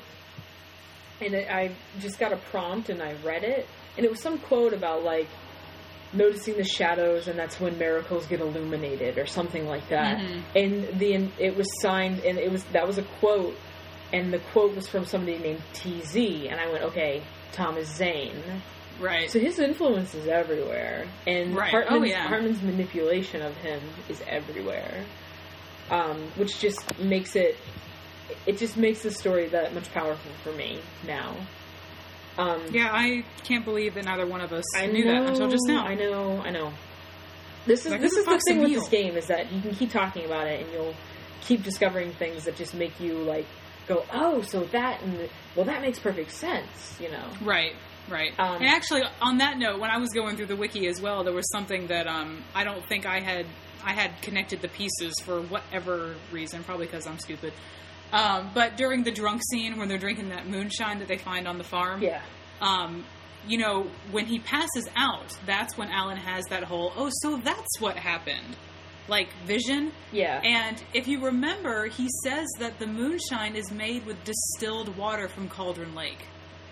and it, I just got a prompt, and I read it, and it was some quote about, like, noticing the shadows, and that's when miracles get illuminated, or something like that. Mhm. And the it was signed, and it was that was a quote, and the quote was from somebody named T Z, and I went, okay, Thomas Zane. Right. So his influence is everywhere, and Right. Hartman's, Oh, yeah. Hartman's manipulation of him is everywhere, um, which just makes it, it just makes the story that much powerful for me now. Um, Yeah, I can't believe that neither one of us I knew know, that until just now. I know, I know. This is Like, this who is the the fuck's thing with Emil? this game, is that you can keep talking about it, and you'll keep discovering things that just make you like go, oh, so that and the, well, that makes perfect sense, you know. Right, right. Um, and actually, on that note, when I was going through the wiki as well, there was something that um, I don't think I had I had connected the pieces for whatever reason, probably because I'm stupid. Um, but during the drunk scene when they're drinking that moonshine that they find on the farm, Yeah. um, you know, when he passes out, that's when Alan has that whole, oh, so that's what happened, like, vision. Yeah. And if you remember, he says that the moonshine is made with distilled water from Cauldron Lake.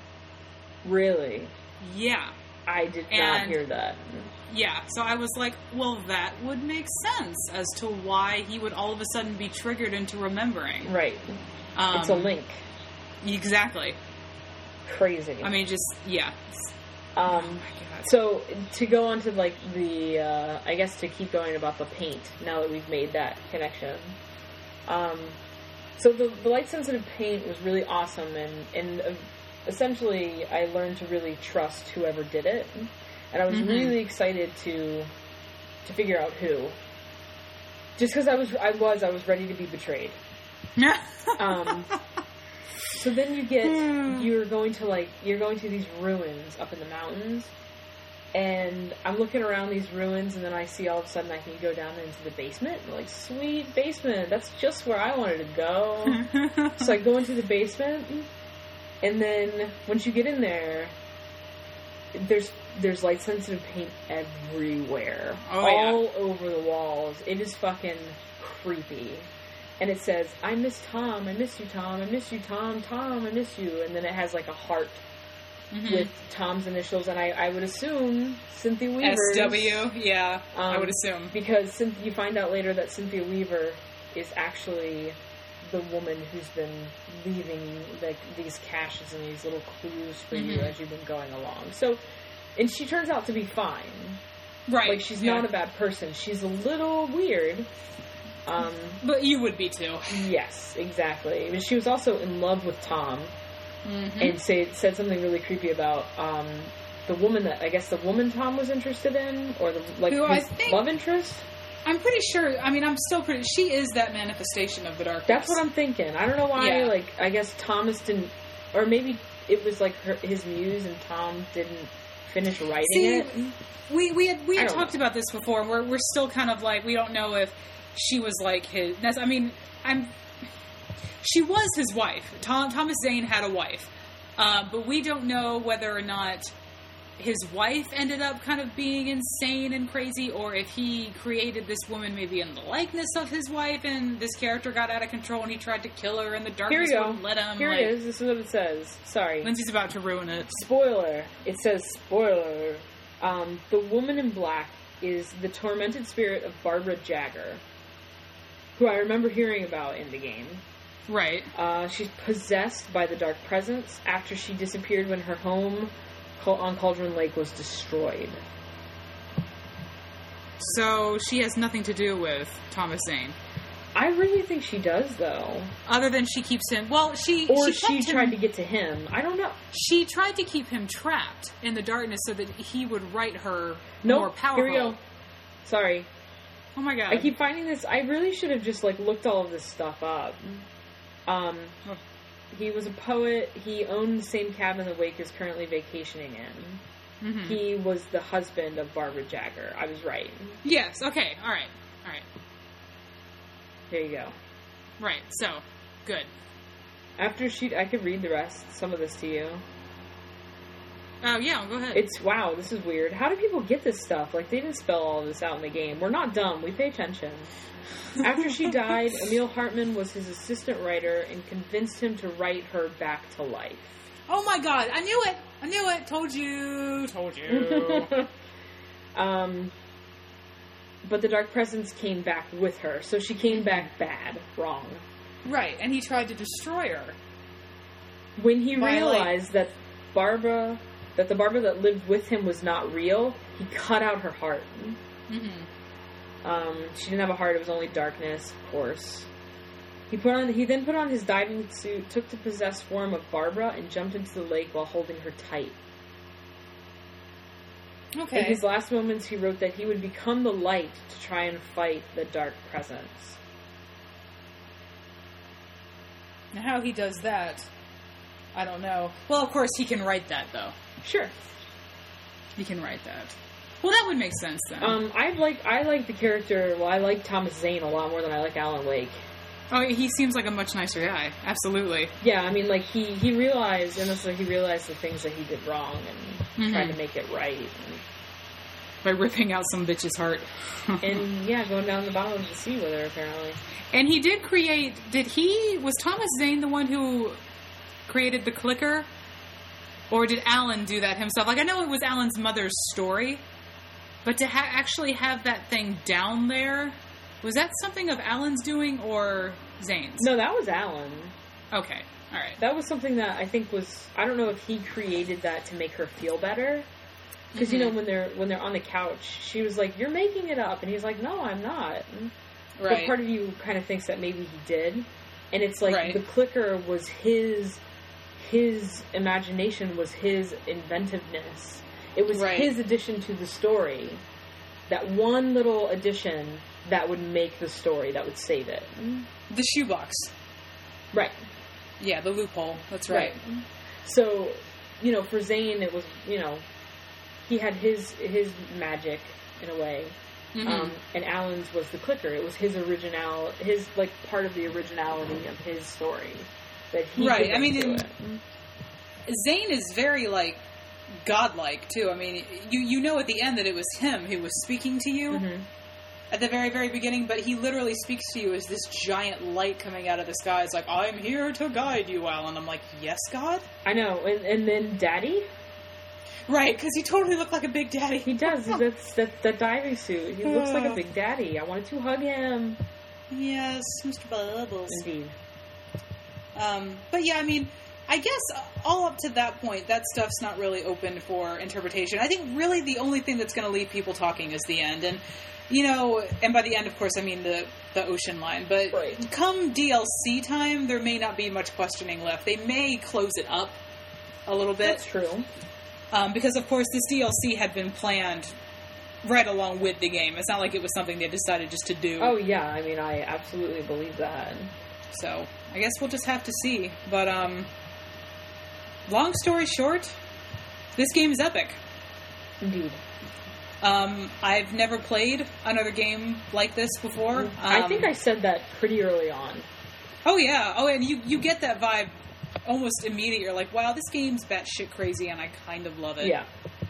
Really? Yeah. I did not And- hear that. Yeah. So I was like, well, that would make sense as to why he would all of a sudden be triggered into remembering. Right. Um, It's a link. Exactly. Crazy. I mean, just, yeah. um, Oh my god. so to go on to like the, uh, I guess to keep going about the paint, now that we've made that connection. Um, so the, the light sensitive paint was really awesome, and, and uh, essentially I learned to really trust whoever did it. And I was Mhm. really excited to to figure out who. Just because I was, I was, I was ready to be betrayed. Um, so then you get, you're going to like, you're going to these ruins up in the mountains, And I'm looking around these ruins, and then I see all of a sudden I can go down into the basement. I'm like, sweet basement. That's just where I wanted to go. So I go into the basement, and then once you get in there, there's there's light sensitive paint everywhere, oh, all yeah. over the walls. It is fucking creepy. And it says, "I miss Tom. I miss you, Tom. I miss you, Tom. Tom, I miss you." And then it has like a heart. Mm-hmm. With Tom's initials, and I, I would assume Cynthia Weaver's. S W, yeah, um, I would assume. Because you find out later that Cynthia Weaver is actually the woman who's been leaving like these caches and these little clues for mm-hmm. you as you've been going along. So, and she turns out to be fine. Right. Like, she's yeah. not a bad person. She's a little weird. Um, but you would be too. Yes, exactly. But she was also in love with Tom. Mm-hmm. And say, said something really creepy about um, the woman that, I guess the woman Tom was interested in, or the like Who his I think, love interest? I'm pretty sure, I mean, I'm still pretty, she is that manifestation of the darkness. That's what I'm thinking. I don't know why, yeah. like, I guess Thomas didn't, or maybe it was like her, his muse and Tom didn't finish writing See, it. We, we had, we had talked know. about this before, and we're, we're still kind of like, we don't know if she was like his, that's, I mean, I'm, she was his wife. Tom, Thomas Zane had a wife. Uh, but we don't know whether or not his wife ended up kind of being insane and crazy, or if he created this woman maybe in the likeness of his wife, and this character got out of control and he tried to kill her, and the darkness Here we wouldn't go. let him. Here like, it is. This is what it says. Sorry. Lindsay's about to ruin it. Spoiler. It says spoiler. Um, the woman in black is the tormented spirit of Barbara Jagger, who I remember hearing about in the game. Right. Uh, she's possessed by the dark presence after she disappeared when her home on Cauldron Lake was destroyed. So she has nothing to do with Thomas Zane. I really think she does, though. Other than she keeps him... Well, she... Or she, she tried him, to get to him. I don't know. She tried to keep him trapped in the darkness so that he would write her nope. more powerful. Here we go. Sorry. Oh my god. I keep finding this... I really should have just, like, looked all of this stuff up. Um, he was a poet. He owned the same cabin the Wake is currently vacationing in. Mm-hmm. He was the husband of Barbara Jagger. I was right. Yes. Okay. All right. All right. There you go. Right. So, good. After she... I could read the rest, some of this to you. Oh, yeah. Go ahead. It's... Wow, this is weird. How do people get this stuff? Like, they didn't spell all this out in the game. We're not dumb. We pay attention. After she died, Emil Hartman was his assistant writer and convinced him to write her back to life. Oh my god, I knew it! I knew it! Told you! Told you! um, but the Dark Presence came back with her, so she came back bad. Wrong. Right, and he tried to destroy her. When he By, realized like... that Barbara, that the Barbara that lived with him was not real, he cut out her heart. Mm-hmm. Um, she didn't have a heart, it was only darkness, of course. He put on. He then put on his diving suit, took the possessed form of Barbara, and jumped into the lake while holding her tight. Okay. In his last moments, he wrote that he would become the light to try and fight the dark presence. Now how he does that, I don't know. Well, of course, he can write that, though. Sure. He can write that. Well, that would make sense, then. Um, I like I like the character, well, I like Thomas Zane a lot more than I like Alan Wake. Oh, he seems like a much nicer guy. Absolutely. Yeah, I mean, like, he, he realized, and it's like he realized the things that he did wrong and mm-hmm. tried to make it right. And, by ripping out some bitch's heart. And, yeah, going down the bottom of the sea with her, apparently. And he did create, did he, was Thomas Zane the one who created the clicker? Or did Alan do that himself? Like, I know it was Alan's mother's story, but to ha- actually have that thing down there, was that something of Alan's doing or Zane's? No, that was Alan. Okay, alright. That was something that I think was, I don't know if he created that to make her feel better. Because, mm-hmm. you know, when they're when they're on the couch, she was like, "You're making it up." And he's like, "No, I'm not." Right. But part of you kind of thinks that maybe he did. And it's like, right. the clicker was his, his imagination was his inventiveness. It was right. his addition to the story. That one little addition that would make the story, that would save it. The shoebox. Right. Yeah, the loophole. That's right. right. So, you know, for Zane, it was, you know, he had his his magic in a way, Mm-hmm. um, and Alan's was the clicker. It was his original, his like part of the originality of his story that he Right. put I mean, into in- it. Zane is very, like, godlike, too. I mean, you, you know at the end that it was him who was speaking to you Mhm. at the very, very beginning, but he literally speaks to you as this giant light coming out of the sky. It's like, I'm here to guide you, Alan. I'm like, yes, God? I know, and and then Daddy, Right, because he totally looked like a big daddy. he does. That's that that diving suit. He looks like a big daddy. I wanted to hug him. Yes, Mister Bubbles. Indeed. Um, but yeah, I mean, I guess all up to that point, that stuff's not really open for interpretation. I think really the only thing that's going to leave people talking is the end. And, you know, and by the end, of course, I mean the, the ocean line. But Right. come D L C time, there may not be much questioning left. They may close it up a little bit. That's true. Um, because, of course, this D L C had been planned right along with the game. It's not like it was something they decided just to do. Oh yeah, I mean, I absolutely believe that. So, I guess we'll just have to see. But, um, long story short, this game is epic. Indeed. Um, I've never played another game like this before. Um, I think I said that pretty early on. Oh, yeah. Oh, and you, you get that vibe almost immediately. You're like, wow, this game's batshit crazy, and I kind of love it. Yeah.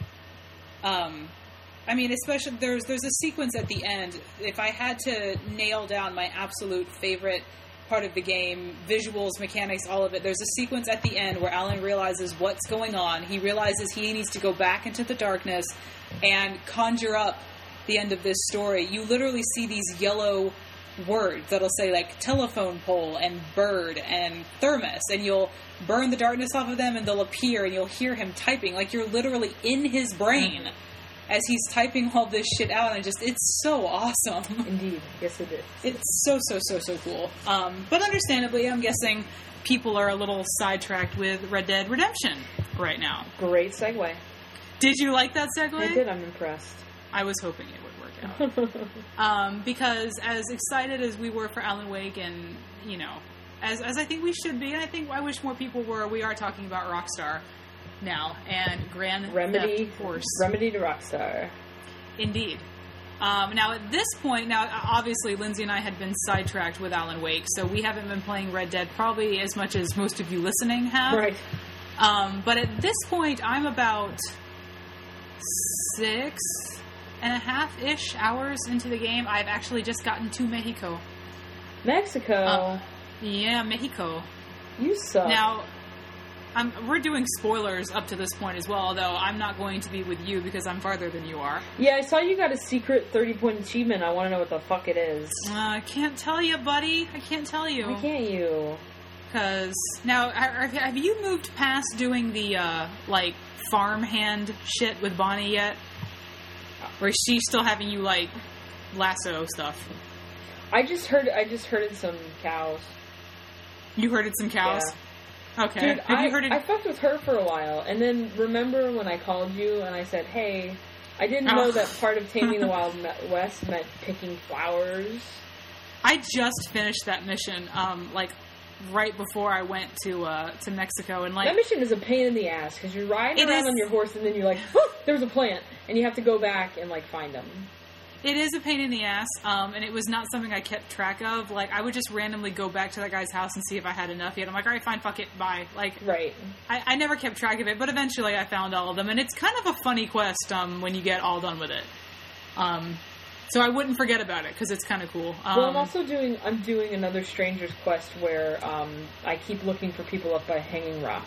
Um, I mean, especially, there's, there's a sequence at the end. If I had to nail down my absolute favorite part of the game, visuals, mechanics, all of it, there's a sequence at the end where Alan realizes what's going on. He realizes he needs to go back into the darkness and conjure up the end of this story. You literally see these yellow words that'll say, like, telephone pole and bird and thermos, and you'll burn the darkness off of them and they'll appear and you'll hear him typing. Like, you're literally in his brain as he's typing all this shit out, and just, it's so awesome. Indeed. Yes, it is. It's so, so, so, so cool. Um, but understandably, I'm guessing people are a little sidetracked with Red Dead Redemption right now. Great segue. Did you like that segue? I did. I'm impressed. I was hoping it would work out. um, because as excited as we were for Alan Wake, and, you know, as, as I think we should be, and I think I wish more people were, we are talking about Rockstar now, and Grand Remedy, Theft Horse. Remedy to Rockstar. Indeed. Um, now, at this point, now, obviously, Lindsay and I had been sidetracked with Alan Wake, so we haven't been playing Red Dead probably as much as most of you listening have. Right. Um, but at this point, I'm about six and a half-ish hours into the game. I've actually just gotten to Mexico. Mexico. Uh, yeah, Mexico. You suck. Now, I'm, we're doing spoilers up to this point as well, although I'm not going to be with you because I'm farther than you are. Yeah, I saw you got a secret thirty-point achievement. I want to know what the fuck it is. Uh, I can't tell you, buddy. I can't tell you. Why can't you? Because, now, are- have you moved past doing the, uh, like, farmhand shit with Bonnie yet? Or is she still having you, like, lasso stuff? I just heard. I just herded some cows. You herded some cows? Okay. Dude, have I, you herded... I fucked with her for a while, and then remember when I called you and I said, "Hey, I didn't Oh. know that part of taming the Wild West meant picking flowers." I just finished that mission, um, like, right before I went to, uh, to Mexico, and, like... That mission is a pain in the ass, because you're riding It around is- on your horse, and then you're like, "Oh, there's a plant," and you have to go back and, like, find them. It is a pain in the ass, um, and it was not something I kept track of. Like, I would just randomly go back to that guy's house and see if I had enough yet. I'm like, alright, fine, fuck it, bye. Like, Right. I, I never kept track of it, but eventually I found all of them, and it's kind of a funny quest, um, when you get all done with it. Um, so I wouldn't forget about it, because it's kind of cool. Um, Well, I'm also doing, I'm doing another Stranger's Quest where, um, I keep looking for people up by Hanging Rock.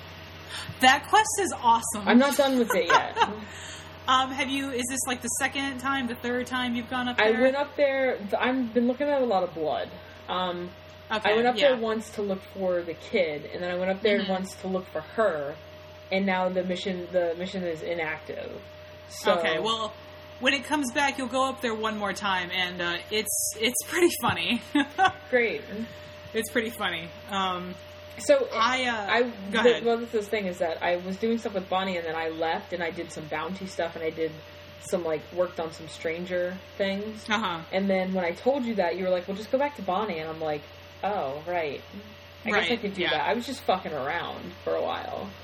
that quest is awesome. I'm not done with it yet. Um, have you, is this like the second time, the third time you've gone up there? I went up there, I've been looking at a lot of blood. Um, Okay, I went up yeah. there once to look for the kid, and then I went up there Mhm. once to look for her, and now the mission, the mission is inactive. So, Okay, well, when it comes back, you'll go up there one more time, and, uh, it's, it's pretty funny. great. It's pretty funny. Um, So I, uh, I, go the, ahead. well, this thing is that I was doing stuff with Bonnie, and then I left, and I did some bounty stuff, and I did some, like, worked on some stranger things. Uh-huh. And then when I told you that, you were like, well, just go back to Bonnie, and I'm like, oh, right. I guess I Right, could do yeah. that. I was just fucking around for a while.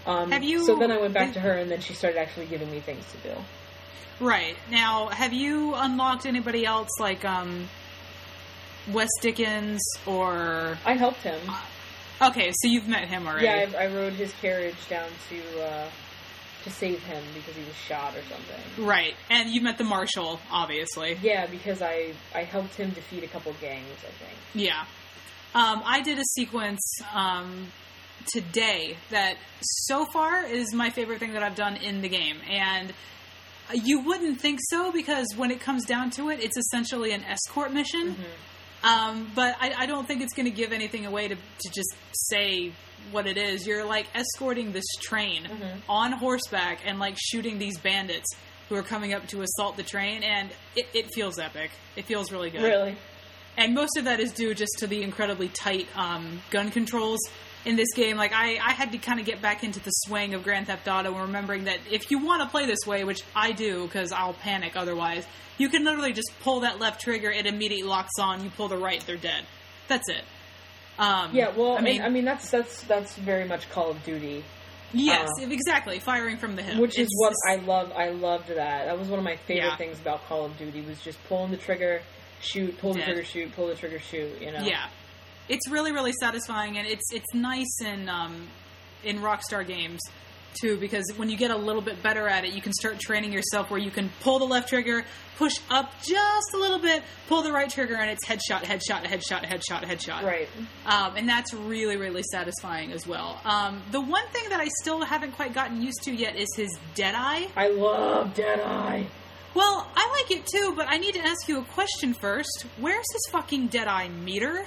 Um, Have you- So then I went back to her, and then she started actually giving me things to do. Right. Now, have you unlocked anybody else, like, um, Wes Dickens, or... I helped him. Okay, so you've met him already. Yeah, I, I rode his carriage down to, uh, to save him because he was shot or something. Right. And you met the marshal, obviously. Yeah, because I, I helped him defeat a couple gangs, I think. Yeah. Um, I did a sequence, um, today that so far is my favorite thing that I've done in the game. And you wouldn't think so, because when it comes down to it, it's essentially an escort mission. Mm-hmm. Um, but I, I don't think it's going to give anything away to, to just say what it is. You're, like, escorting this train mm-hmm. on horseback and, like, shooting these bandits who are coming up to assault the train, and it, it feels epic. It feels really good. Really? And most of that is due just to the incredibly tight um, gun controls in this game. Like, I, I had to kind of get back into the swing of Grand Theft Auto, and remembering that if you want to play this way, which I do, because I'll panic otherwise, you can literally just pull that left trigger, it immediately locks on, you pull the right, they're dead. That's it. Um, Yeah, well, I mean, I mean that's that's that's very much Call of Duty. yes, uh, exactly, firing from the hip. Which is It's what just- I love. I loved that. That was one of my favorite Yeah. things about Call of Duty, was just pulling the trigger, shoot, pull the Dead. trigger, shoot, pull the trigger, shoot, you know? Yeah. It's really, really satisfying, and it's it's nice in um, in Rockstar games, too, because when you get a little bit better at it, you can start training yourself where you can pull the left trigger, push up just a little bit, pull the right trigger, and it's headshot, headshot, headshot, headshot, headshot. Right. Um, and that's really, really satisfying as well. Um, the one thing that I still haven't quite gotten used to yet is his Deadeye. I love Deadeye. Well, I like it too, but I need to ask you a question first. Where's his fucking Deadeye meter?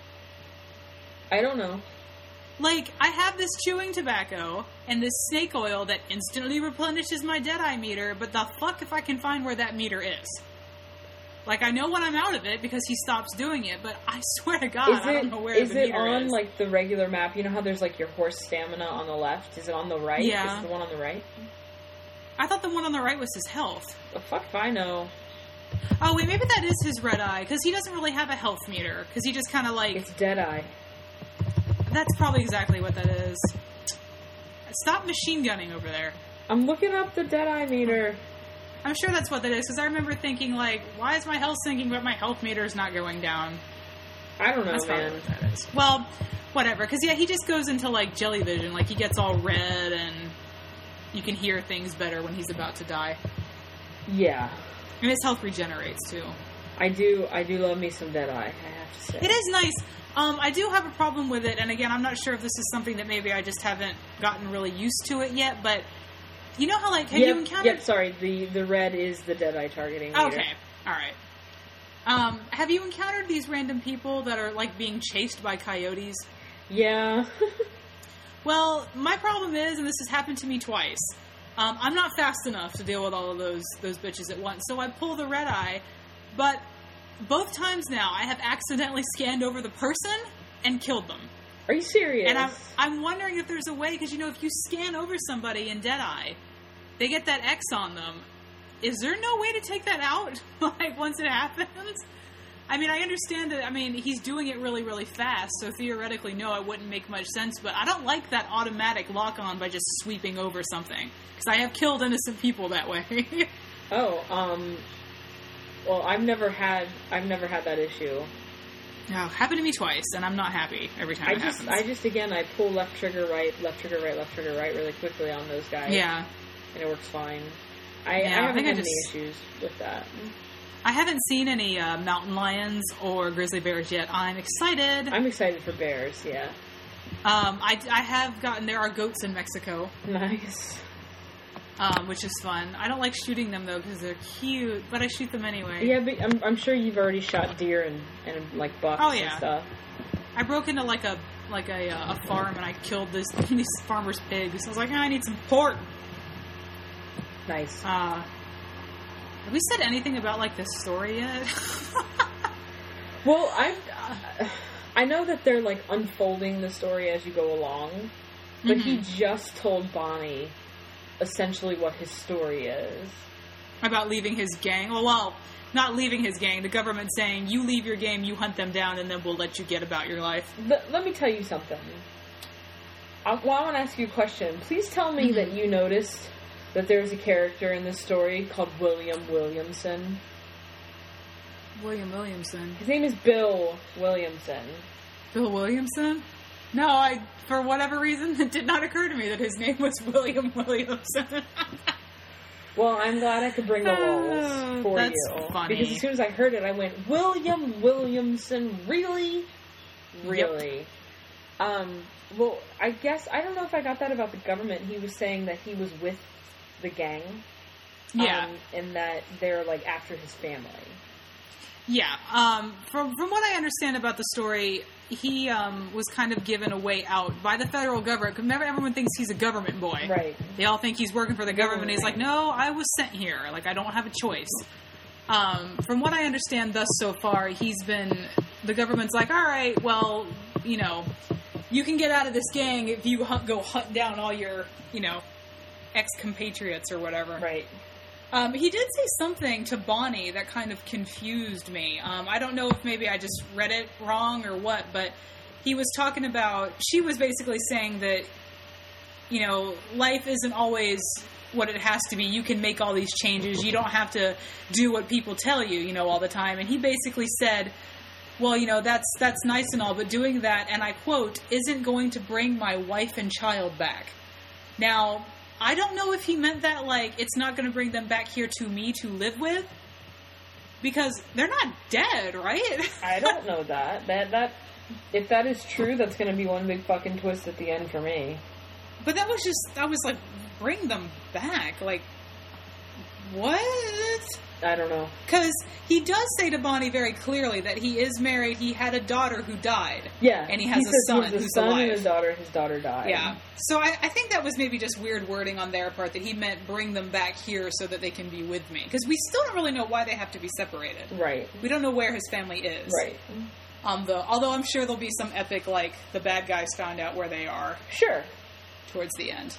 I don't know. Like, I have this chewing tobacco and this snake oil that instantly replenishes my Deadeye meter, but the fuck if I can find where that meter is? Like, I know when I'm out of it because he stops doing it, but I swear to God, Is I it don't know where is the it meter on is. like the regular map? You know how there's like your horse stamina on the left? Is it on the right? Yeah. Is it the one on the right? I thought the one on the right was his health. The fuck if I know. Oh, wait, maybe that is his red eye, because he doesn't really have a health meter, because he just kind of like... It's Deadeye. That's probably exactly what that is. Stop machine gunning over there. I'm looking up the Deadeye meter. I'm sure that's what that is, because I remember thinking, like, why is my health sinking but my health meter is not going down? I don't know, That's probably man. what that is. Well, whatever, because, yeah, he just goes into, like, jelly vision. Like, he gets all red, and you can hear things better when he's about to die. Yeah. And his health regenerates, too. I do I do love me some Deadeye, I have to say. It is nice. Um, I do have a problem with it, and again, I'm not sure if this is something that maybe I just haven't gotten really used to it yet, but you know how, like, have yep, you encountered... Yep, sorry, the, the red is the Deadeye targeting meter. Okay, alright. Um, have you encountered these random people that are, like, being chased by coyotes? Yeah. Well, my problem is, and this has happened to me twice, um, I'm not fast enough to deal with all of those those bitches at once, so I pull the red eye, but both times now I have accidentally scanned over the person and killed them. Are you serious? And I'm, I'm wondering if there's a way, because, you know, if you scan over somebody in Deadeye, they get that X on them. Is there no way to take that out, like, once it happens? I mean, I understand that, I mean, he's doing it really, really fast, so theoretically, no, it wouldn't make much sense, but I don't like that automatic lock-on by just sweeping over something, because I have killed innocent people that way. Oh, um... Well, I've never had I've never had that issue. No, happened to me twice, and I'm not happy every time I it just happens. I just again I pull left trigger right, left trigger right, left trigger right really quickly on those guys. Yeah. And it works fine. I, Yeah, I I haven't think I had any just- issues with that. I haven't seen any uh, mountain lions or grizzly bears yet. I'm excited. I'm excited for bears, yeah. Um, I, I have gotten, there are goats in Mexico, Nice. um, which is fun. I don't like shooting them, though, because they're cute, but I shoot them anyway. Yeah, but I'm, I'm sure you've already shot deer and, and like bucks Oh, and yeah. stuff. I broke into, like, a like a, uh, a farm, and I killed this these farmer's pigs. I was like, oh, I need some pork. Nice. Uh, have we said anything about, like, the story yet? Well, I I know that they're like unfolding the story as you go along, but Mhm. he just told Bonnie essentially what his story is. About leaving his gang? Well, well, not leaving his gang. The government saying, you leave your gang, you hunt them down, and then we'll let you get about your life. But let me tell you something. I, well, I want to ask you a question. Please tell me Mm-hmm. that you noticed that there's a character in this story called William Williamson. William Williamson. His name is Bill Williamson. Bill Williamson? No, I, for whatever reason, it did not occur to me that his name was William Williamson. Well, I'm glad I could bring the lulz Oh, for that's you. funny. Because as soon as I heard it, I went, William Williamson, really? Really? Um, well, I guess, I don't know if I got that about the government. He was saying that he was with the gang. Yeah. Um, and that they're, like, after his family. Yeah. Um, from from what I understand about the story, he um, was kind of given a way out by the federal government. Because remember, everyone thinks he's a government boy. Right. They all think he's working for the government. Right. He's like, no, I was sent here. Like, I don't have a choice. Um, from what I understand thus so far, he's been... The government's like, all right, well, you know, you can get out of this gang if you hunt, go hunt down all your, you know, ex-compatriots or whatever. Right. Um, he did say something to Bonnie that kind of confused me. Um, I don't know if maybe I just read it wrong or what, but he was talking about... She was basically saying that, you know, life isn't always what it has to be. You can make all these changes. You don't have to do what people tell you, you know, all the time. And he basically said, well, you know, that's that's nice and all, but doing that, and I quote, isn't going to bring my wife and child back. Now... I don't know if he meant that, like, it's not going to bring them back here to me to live with. Because they're not dead, right? I don't know that. That, that, if that is true, that's going to be one big fucking twist at the end for me. But that was just, I was like, bring them back. Like, what? I don't know. Because he does say to Bonnie very clearly that he is married, he had a daughter who died. Yeah. And he has a says son he has a who's son alive. and his daughter, his daughter died. Yeah. So I, I think that was maybe just weird wording on their part, that he meant bring them back here so that they can be with me. Because we still don't really know why they have to be separated. Right. We don't know where his family is. Right. Um, the, although I'm sure there'll be some epic, like, the bad guys found out where they are Sure. towards the end.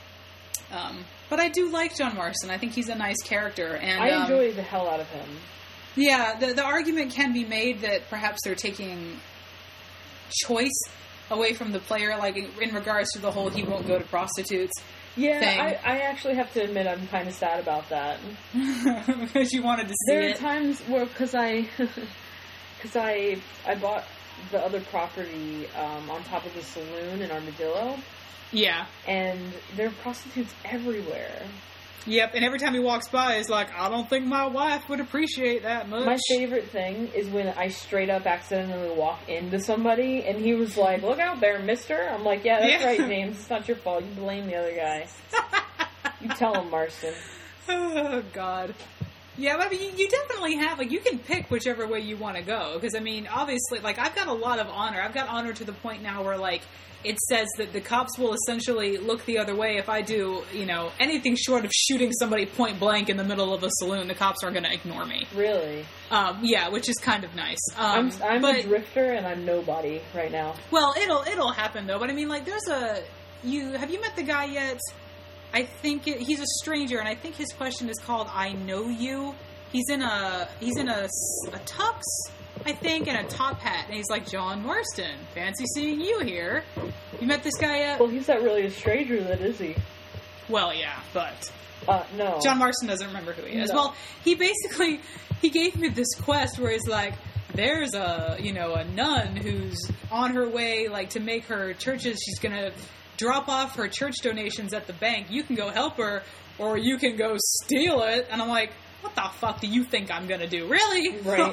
Um, but I do like John Marston. I think he's a nice character. And I um, enjoy the hell out of him. Yeah, the, the argument can be made that perhaps they're taking choice away from the player, like in, in regards to the whole he won't go to prostitutes Yeah, thing. I, I actually have to admit I'm kind of sad about that. Because you wanted to see There are it. times where, because I, because I, I bought the other property um, on top of the saloon in Armadillo, Yeah. and there are prostitutes everywhere. Yep, and every time he walks by, he's like, I don't think my wife would appreciate that much. My favorite thing is when I straight up accidentally walk into somebody, and he was like, look out there, mister. I'm like, yeah, that's Yeah. right, James. It's not your fault. You blame the other guy. You tell him, Marston. Oh, God. Yeah, but I mean, you, you definitely have, like, you can pick whichever way you want to go. Because, I mean, obviously, like, I've got a lot of honor. I've got honor to the point now where, like, it says that the cops will essentially look the other way if I do, you know, anything short of shooting somebody point blank in the middle of a saloon. The cops aren't going to ignore me. Really? Um, yeah, which is kind of nice. Um, I'm, I'm but, a drifter, and I'm nobody right now. Well, it'll it'll happen, though. But, I mean, like, there's a... you Have you met the guy yet? I think it, he's a stranger, and I think his question is called I Know You. He's in a he's in a, a tux, I think, and a top hat, and he's like, John Marston, fancy seeing you here. You met this guy yet? Well, he's not really a stranger, then, is he? Well, yeah, but Uh, no. John Marston doesn't remember who he is. No. Well, he basically he gave me this quest where he's like, there's a you know a nun who's on her way like to make her churches. She's gonna drop off her church donations at the bank. You can go help her, or you can go steal it. And I'm like, what the fuck do you think I'm gonna do? Really? Right.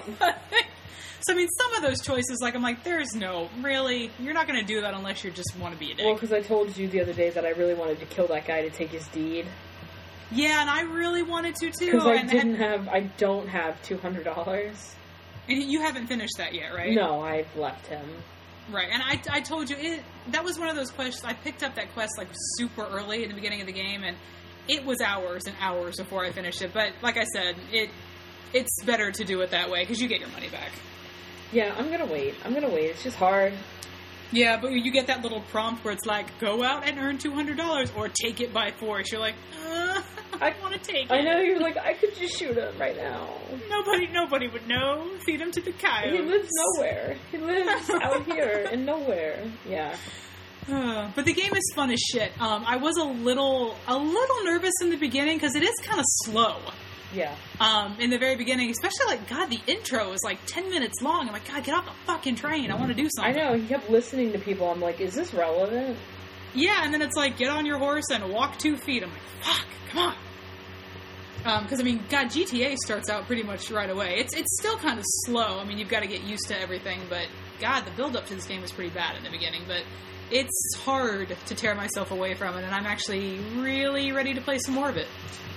So, I mean, some of those choices, like, I'm like, there's no, really, you're not gonna do that unless you just want to be a dick. Well, because I told you the other day that I really wanted to kill that guy to take his deed. Yeah, and I really wanted to, too. Because I and, didn't and, have, I don't have two hundred dollars. and you haven't finished that yet, right? No, I've left him. Right, and I, I told you, it that was one of those quests, I picked up that quest, like, super early in the beginning of the game, and it was hours and hours before I finished it, but, like I said, it it's better to do it that way, because you get your money back. Yeah, I'm gonna wait. I'm gonna wait. It's just hard. Yeah, but you get that little prompt where it's like, go out and earn two hundred dollars, or take it by force. You're like, uh, I want to take it. I know, you're like, I could just shoot him right now. Nobody, nobody would know. Feed him to the coyotes. He lives nowhere. He lives out here in nowhere. Yeah. Uh, but the game is fun as shit. Um, I was a little, a little nervous in the beginning because it is kind of slow. Yeah. Um, in the very beginning, especially like, God, the intro is like ten minutes long. I'm like, God, get off the fucking train. I want to do something. I know. He kept listening to people. I'm like, is this relevant? Yeah, and then it's like, get on your horse and walk two feet. I'm like, fuck, come on. Because, um, I mean, God, G T A starts out pretty much right away. It's it's still kind of slow. I mean, you've got to get used to everything. But, God, the build-up to this game was pretty bad in the beginning. But it's hard to tear myself away from it, and I'm actually really ready to play some more of it.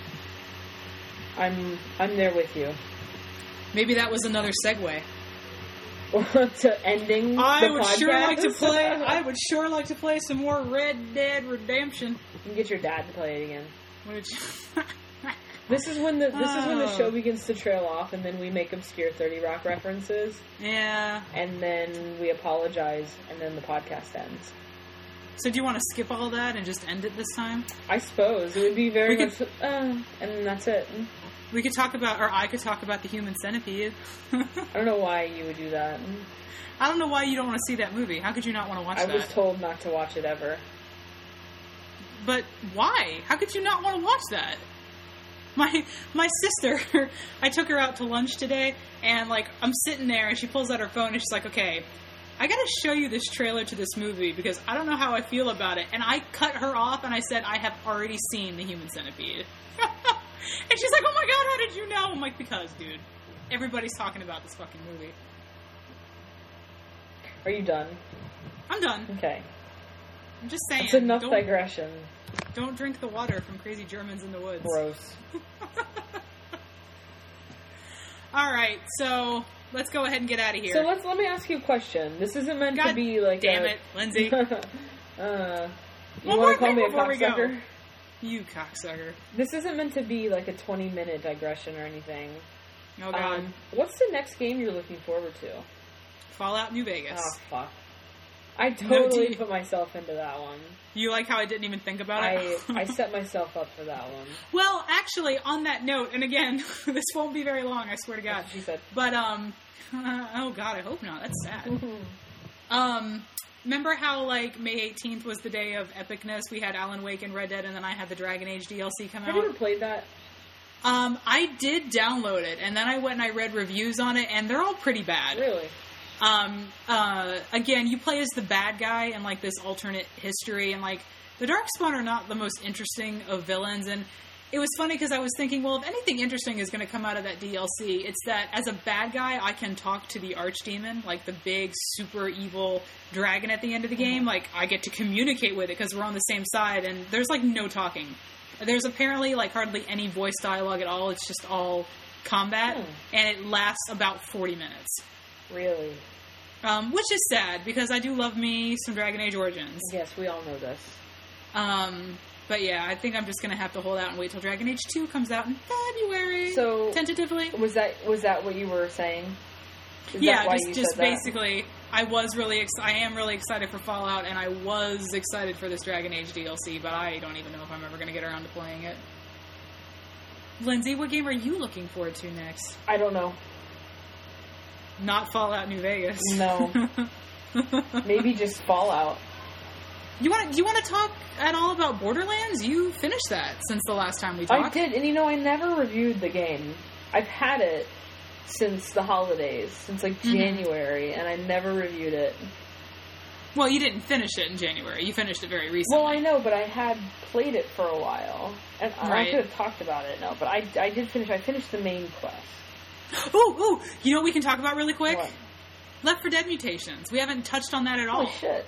I'm I'm there with you. Maybe that was another segue. To ending I the would podcast? sure like to play. I would sure like to play some more Red Dead Redemption. You can get your dad to play it again. Which This is when the this is when the Oh. show begins to trail off, and then we make obscure thirty Rock references, yeah. and then we apologize, and then the podcast ends. So do you want to skip all that and just end it this time? I suppose it would be very We much, could- uh, and then that's it. We could talk about, or I could talk about the Human Centipede. I don't know why you would do that. I don't know why you don't want to see that movie. How could you not want to watch I that? was told not to watch it ever. But why? How could you not want to watch that? My my sister, I took her out to lunch today, and like I'm sitting there, and she pulls out her phone, and she's like, "Okay, I gotta show you this trailer to this movie because I don't know how I feel about it." And I cut her off, and I said, "I have already seen the Human Centipede." And she's like, "Oh my God, how did you know?" I'm like, "Because, dude, everybody's talking about this fucking movie." Are you done? I'm done. Okay. I'm just saying. That's enough don't, digression. don't drink the water from crazy Germans in the woods. Gross. All right, so let's go ahead and get out of here. So let's let me ask you a question. This isn't meant God to be like damn a, it, Lindsay. uh, you One want more to call thing me a before we go. cocksucker? You cocksucker. This isn't meant to be like a twenty minute digression or anything. Oh, God. Um, what's the next game you're looking forward to? Fallout New Vegas. Oh, fuck. I No, totally do you- put myself into that one. You like how I didn't even think about I it? I set myself up for that one. Well, actually, on that note, and again, this won't be very long, I swear to God. That's what she said. But, um, oh, God, I hope not. That's sad. Um, remember how, like, May eighteenth was the day of epicness? We had Alan Wake and Red Dead, and then I had the Dragon Age D L C come Have you out. ever played that? Um, I did download it, and then I went and I read reviews on it, and they're all pretty bad. Really? Um, uh, again, you play as the bad guy in, like, this alternate history, and, like, the Darkspawn are not the most interesting of villains, and it was funny because I was thinking, well, if anything interesting is going to come out of that D L C, it's that as a bad guy, I can talk to the Archdemon, like the big, super evil dragon at the end of the game. Like, I get to communicate with it because we're on the same side, and there's, like, no talking. There's apparently, like, hardly any voice dialogue at all. It's just all combat, Hmm. and it lasts about forty minutes. Really? Um, which is sad, because I do love me some Dragon Age Origins. Yes, we all know this. Um, but yeah, I think I'm just going to have to hold out and wait till Dragon Age two comes out in February. So- tentatively. Was that was that what you were saying? Is Yeah, that why just, you just said that? basically, I was really, ex- I am really excited for Fallout, and I was excited for this Dragon Age D L C, but I don't even know if I'm ever going to get around to playing it. Lindsay, what game are you looking forward to next? I don't know. Not Fallout New Vegas. No. Maybe just Fallout. You want? Do you want to talk at all about Borderlands? You finished that since the last time we talked. I did, and you know, I never reviewed the game. I've had it since the holidays, since like Mm-hmm. January, and I never reviewed it. Well, you didn't finish it in January. You finished it very recently. Well, I know, but I had played it for a while, and I- Right. I could have talked about it. No, but I, I did finish. I finished the main quest. Ooh, ooh! You know what we can talk about really quick? What? Left four Dead mutations. We haven't touched on that at all. Holy shit!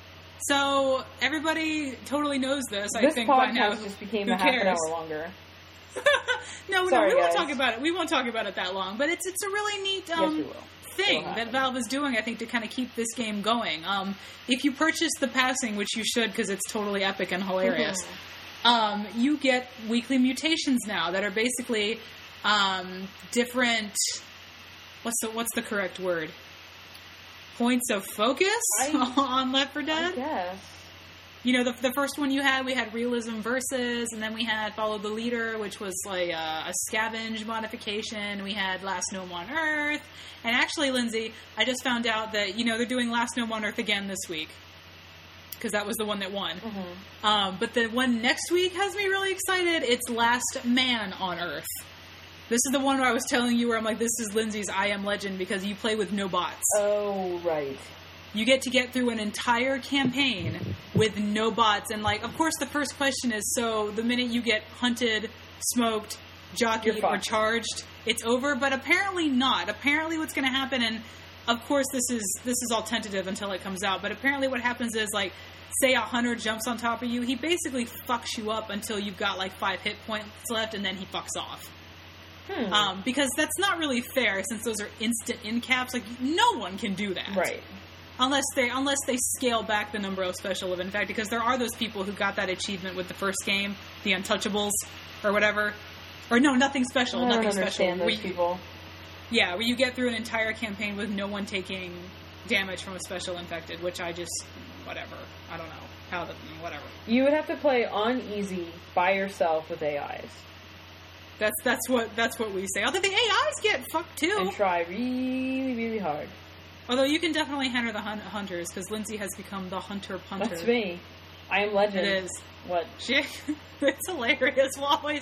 So everybody totally knows this. I This think by now. podcast just became Who a half an cares? hour longer. no, no, Sorry, we won't guys. talk about it. We won't talk about it that long. But it's it's a really neat um, yes, we will. thing It'll that happen. Valve is doing, I think, to kind of keep this game going. Um, if you purchase the passing, which you should because it's totally epic and hilarious, um, you get weekly mutations now that are basically um, different. What's the what's the correct word? Points of focus I- on Left four I Dead. guess. You know, the, the first one you had, we had Realism Versus, and then we had Follow the Leader, which was like a, a scavenge modification. We had Last Gnome on Earth. And actually, Lindsay, I just found out that, you know, they're doing Last Gnome on Earth again this week. because that was the one that won. Mm-hmm. Um, but the one next week has me really excited. It's Last Man on Earth. This is the one where I was telling you where I'm like, this is Lindsay's I Am Legend because you play with no bots. Oh, right. You get to get through an entire campaign with no bots. And, like, of course, the first question is, so the minute you get hunted, smoked, jockeyed, or charged, it's over. But apparently not. Apparently what's going to happen, and of course this is this is all tentative until it comes out, but apparently what happens is, like, say a hunter jumps on top of you, he basically fucks you up until you've got, like, five hit points left, and then he fucks off. Hmm. Um, because that's not really fair, since those are instant in caps. Like, no one can do that, right? Unless they unless they scale back the number of special event fact, because there are those people who got that achievement with the first game, the Untouchables or whatever, or no, nothing special, I nothing don't special. understand those you, people. Yeah, where you get through an entire campaign with no one taking damage from a special infected, which I just whatever. I don't know how the whatever. You would have to play on easy by yourself with A Is. That's that's what that's what we say. Although the A Is get fucked too, and try really really hard. Although you can definitely hunter the hun- hunters because Lindsay has become the hunter punter. That's me. I am Legend. It is. What? She, it's hilarious. We'll always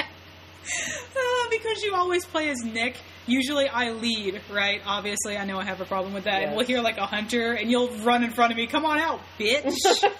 uh, because you always play as Nick. Usually I lead, right? Obviously, I know I have a problem with that. Yes. And we'll hear like a hunter, and you'll run in front of me. Come on out, bitch!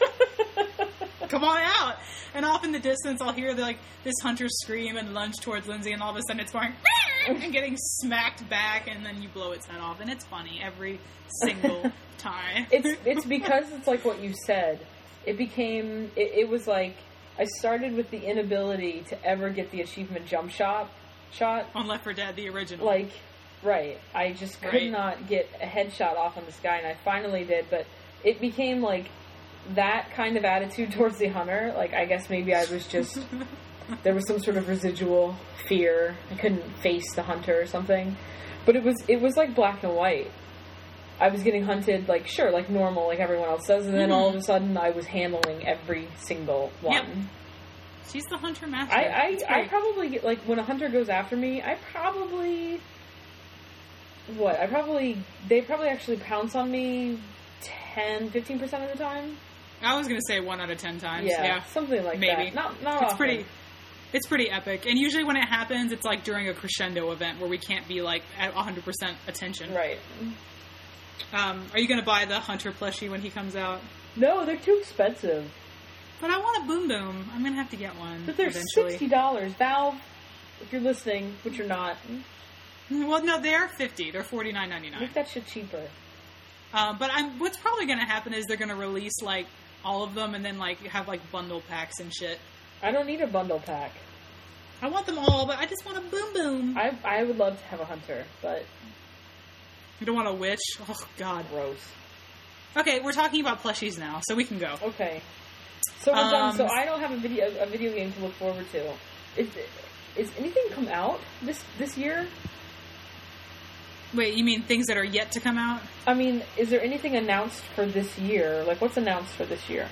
Come on out! And off in the distance, I'll hear the, like this hunter scream and lunge towards Lindsay, and all of a sudden it's going and getting smacked back, and then you blow its head off, and it's funny every single time. It's it's because it's like what you said. It became it, it was like I started with the inability to ever get the achievement jump shot shot on Left four Dead, the original. Like, right? I just could right. not get a headshot off on this guy, and I finally did, but it became like that kind of attitude towards the hunter. Like, I guess maybe I was just there was some sort of residual fear. I couldn't face the hunter or something. But it was it was like black and white. I was getting hunted, like, sure, like normal, like everyone else does, and then mm-hmm. all of a sudden I was handling every single one. Yep. She's the hunter master. I, I, I probably get, like, when a hunter goes after me, I probably, what, I probably, they probably actually pounce on me ten, fifteen percent of the time. I was going to say one out of ten times. Yeah, yeah. something like Maybe. that. Not, not it's often. pretty. It's pretty epic. And usually when it happens, it's like during a crescendo event where we can't be like at one hundred percent attention. Right. Um, are you going to buy the Hunter plushie when he comes out? No, they're too expensive. But I want a Boom Boom. I'm going to have to get one. But they're eventually. sixty dollars. Valve, if you're listening, which you're not. Well, no, they are fifty. They're forty-nine ninety-nine. Make that shit cheaper. Uh, but I'm, what's probably going to happen is they're going to release like all of them and then like have like bundle packs and shit. I don't need a bundle pack. I want them all, but I just want a Boom Boom. I I would love to have a hunter, but you don't want a witch? Oh God, gross. Okay, we're talking about plushies now, so we can go. Okay. So we're um, done. So I don't have a video a video game to look forward to. Is is anything come out this this year? Wait, you mean things that are yet to come out? I mean, is there anything announced for this year? Like, what's announced for this year?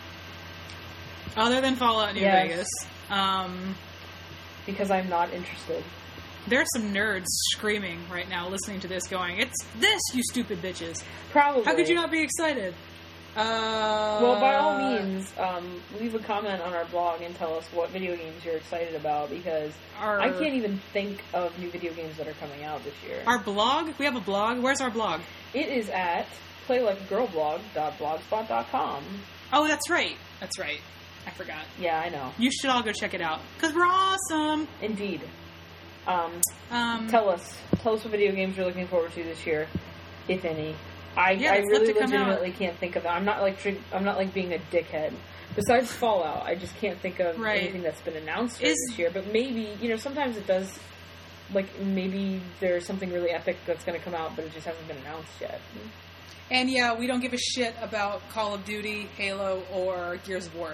Other than Fallout New yes. Vegas. Um, because I'm not interested. There are some nerds screaming right now listening to this going, it's this, you stupid bitches. Probably. How could you not be excited? Uh, well, by all means, um, leave a comment on our blog and tell us what video games you're excited about, because our, I can't even think of new video games that are coming out this year. Our blog? We have a blog? Where's our blog? It is at play like a girl blog dot blogspot dot com. Oh, that's right. That's right. I forgot. Yeah, I know. You should all go check it out, because we're awesome! Indeed. Um, um, tell us. Tell us what video games you're looking forward to this year, if any. I, yeah, I really to legitimately can't think of it. I'm not like I'm not like being a dickhead. Besides Fallout, I just can't think of right. anything that's been announced for Is, this year. But maybe, you know, sometimes it does. Like maybe there's something really epic that's going to come out, but it just hasn't been announced yet. And yeah, we don't give a shit about Call of Duty, Halo, or Gears of War.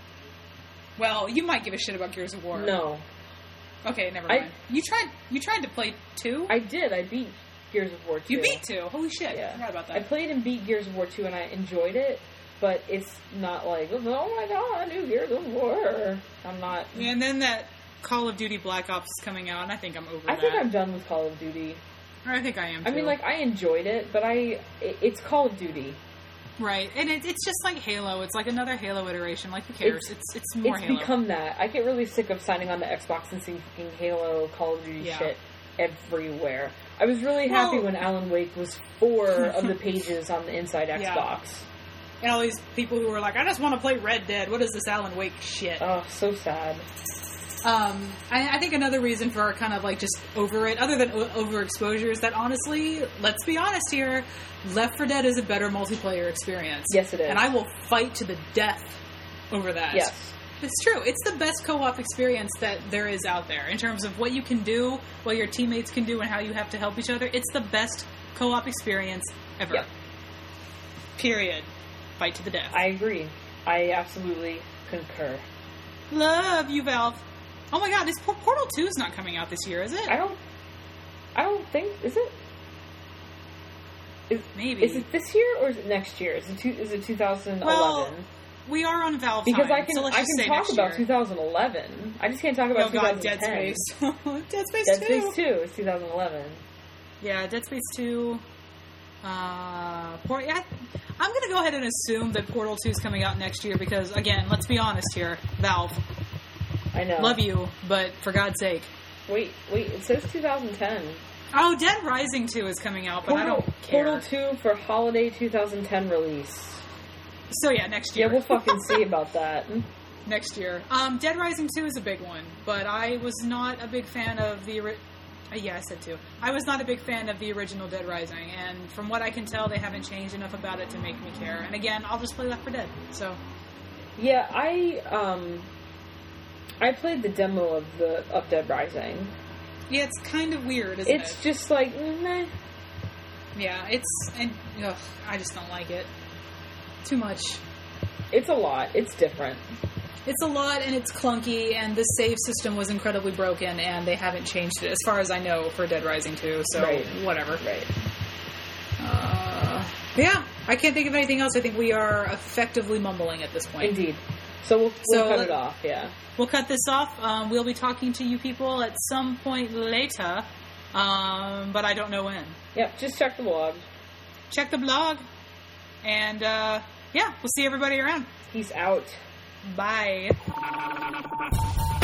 Well, you might give a shit about Gears of War. No. Okay, never I, mind. You tried. You tried to play two. I did. I beat Gears of War two. You beat two. Holy shit! Yeah. I forgot about that. I played and beat Gears of War two, and I enjoyed it. But it's not like, oh my god, new Gears of War. I'm not. Yeah, and then that Call of Duty Black Ops is coming out, and I think I'm over I that. think I'm done with Call of Duty. I think I am. Too. I mean, like, I enjoyed it, but I it, it's Call of Duty. Right, and it, it's just like Halo. It's like another Halo iteration. Like, who cares? It's it's, it's more it's Halo. become that. I get really sick of signing on to Xbox and seeing fucking Halo, Call of Duty Yeah. shit everywhere. I was really Well- happy when Alan Wake was four of the pages on the Inside Yeah. Xbox. And all these people who were like, I just want to play Red Dead. What is this Alan Wake shit? Oh, so sad. Um, I, I think another reason for our kind of like just over it, other than o- overexposure, is that honestly, let's be honest here, Left four Dead is a better multiplayer experience. Yes, it is. And I will fight to the death over that. Yes. It's true. It's the best co-op experience that there is out there in terms of what you can do, what your teammates can do, and how you have to help each other. It's the best co-op experience ever. Yep. Period. Fight to the death. I agree. I absolutely concur. Love you, Valve. Oh my god, this Por- Portal two is not coming out this year, is it? I don't. I don't think. Is it? Is, Maybe. Is it this year or is it next year? Is it two, is it twenty eleven? Well, we are on Valve because time, I can so let's I just can say talk next about year. twenty eleven. I just can't talk about Oh god, twenty ten. Dead Space. Dead Space Dead two. Space two is twenty eleven. Yeah, Dead Space two. Uh, Port- yeah, I'm going to go ahead and assume that Portal two is coming out next year because, again, let's be honest here, Valve, I know. love you, but for God's sake. Wait, wait. It says twenty ten. Oh, Dead Rising two is coming out, but Portal, I don't care. Portal two for holiday twenty ten release. So yeah, next year. Yeah, we'll fucking see about that. Next year. Um, Dead Rising two is a big one, but I was not a big fan of the... Ori- uh, yeah, I said two. I was not a big fan of the original Dead Rising, and from what I can tell, they haven't changed enough about it to make me care. And again, I'll just play Left four Dead, so... Yeah, I um, I played the demo of the of Dead Rising. Yeah, it's kind of weird, isn't It's it? just like, meh. Yeah, it's... and ugh, I just don't like it. Too much. It's a lot. It's different. It's a lot, and it's clunky, and the save system was incredibly broken, and they haven't changed it, as far as I know, for Dead Rising two, so Right. whatever. Right. Uh, yeah, I can't think of anything else. I think we are effectively mumbling at this point. Indeed. So we'll, we'll So cut let- it off, yeah. We'll cut this off. Um, we'll be talking to you people at some point later, um, but I don't know when. Yep, just check the blog. Check the blog, and uh, yeah, we'll see everybody around. Peace out. Bye.